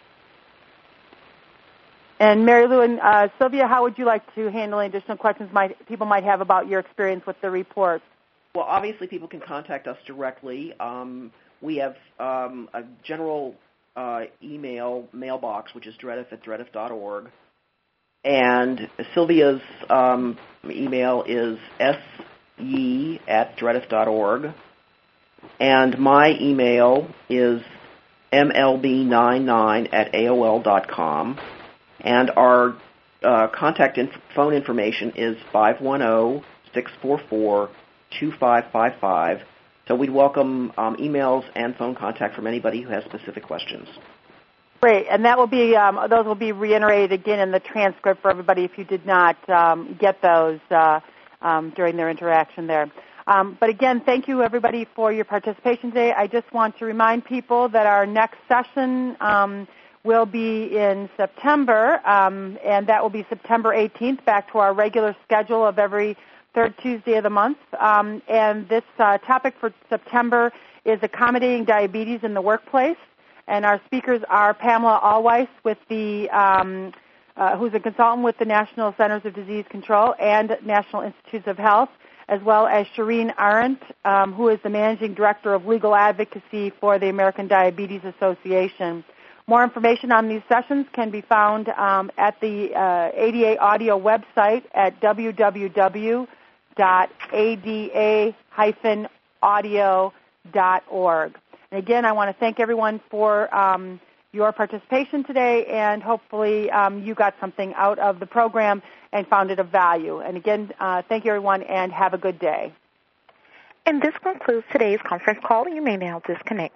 And Mary Lou and uh, Sylvia, how would you like to handle any additional questions might, people might have about your experience with the report? Well, obviously people can contact us directly. Um, we have um, a general uh, email mailbox, which is dredif at dredif dot org. And Sylvia's um, email is se at dredif dot org. And my email is m l b ninety-nine at a o l dot com. And our uh, contact inf- phone information is five one zero, six four four, two five five five. So we'd welcome um, emails and phone contact from anybody who has specific questions. Great, and that will be um, those will be reiterated again in the transcript for everybody if you did not um, get those uh, um, during their interaction there. Um, but again, thank you everybody for your participation today. I just want to remind people that our next session um, will be in September, um, and that will be September eighteenth, back to our regular schedule of every third Tuesday of the month. Um, and this uh, topic for September is accommodating diabetes in the workplace. And our speakers are Pamela Allweiss, with the, um, uh, who's a consultant with the National Centers of Disease Control and National Institutes of Health, as well as Shireen Arendt, um, who is the Managing Director of Legal Advocacy for the American Diabetes Association. More information on these sessions can be found um, at the uh, A D A audio website at w w w dot a d a dash audio dot org. And again, I want to thank everyone for um, your participation today, and hopefully um, you got something out of the program and found it of value. And again, uh, thank you, everyone, and have a good day. And this concludes today's conference call. You may now disconnect.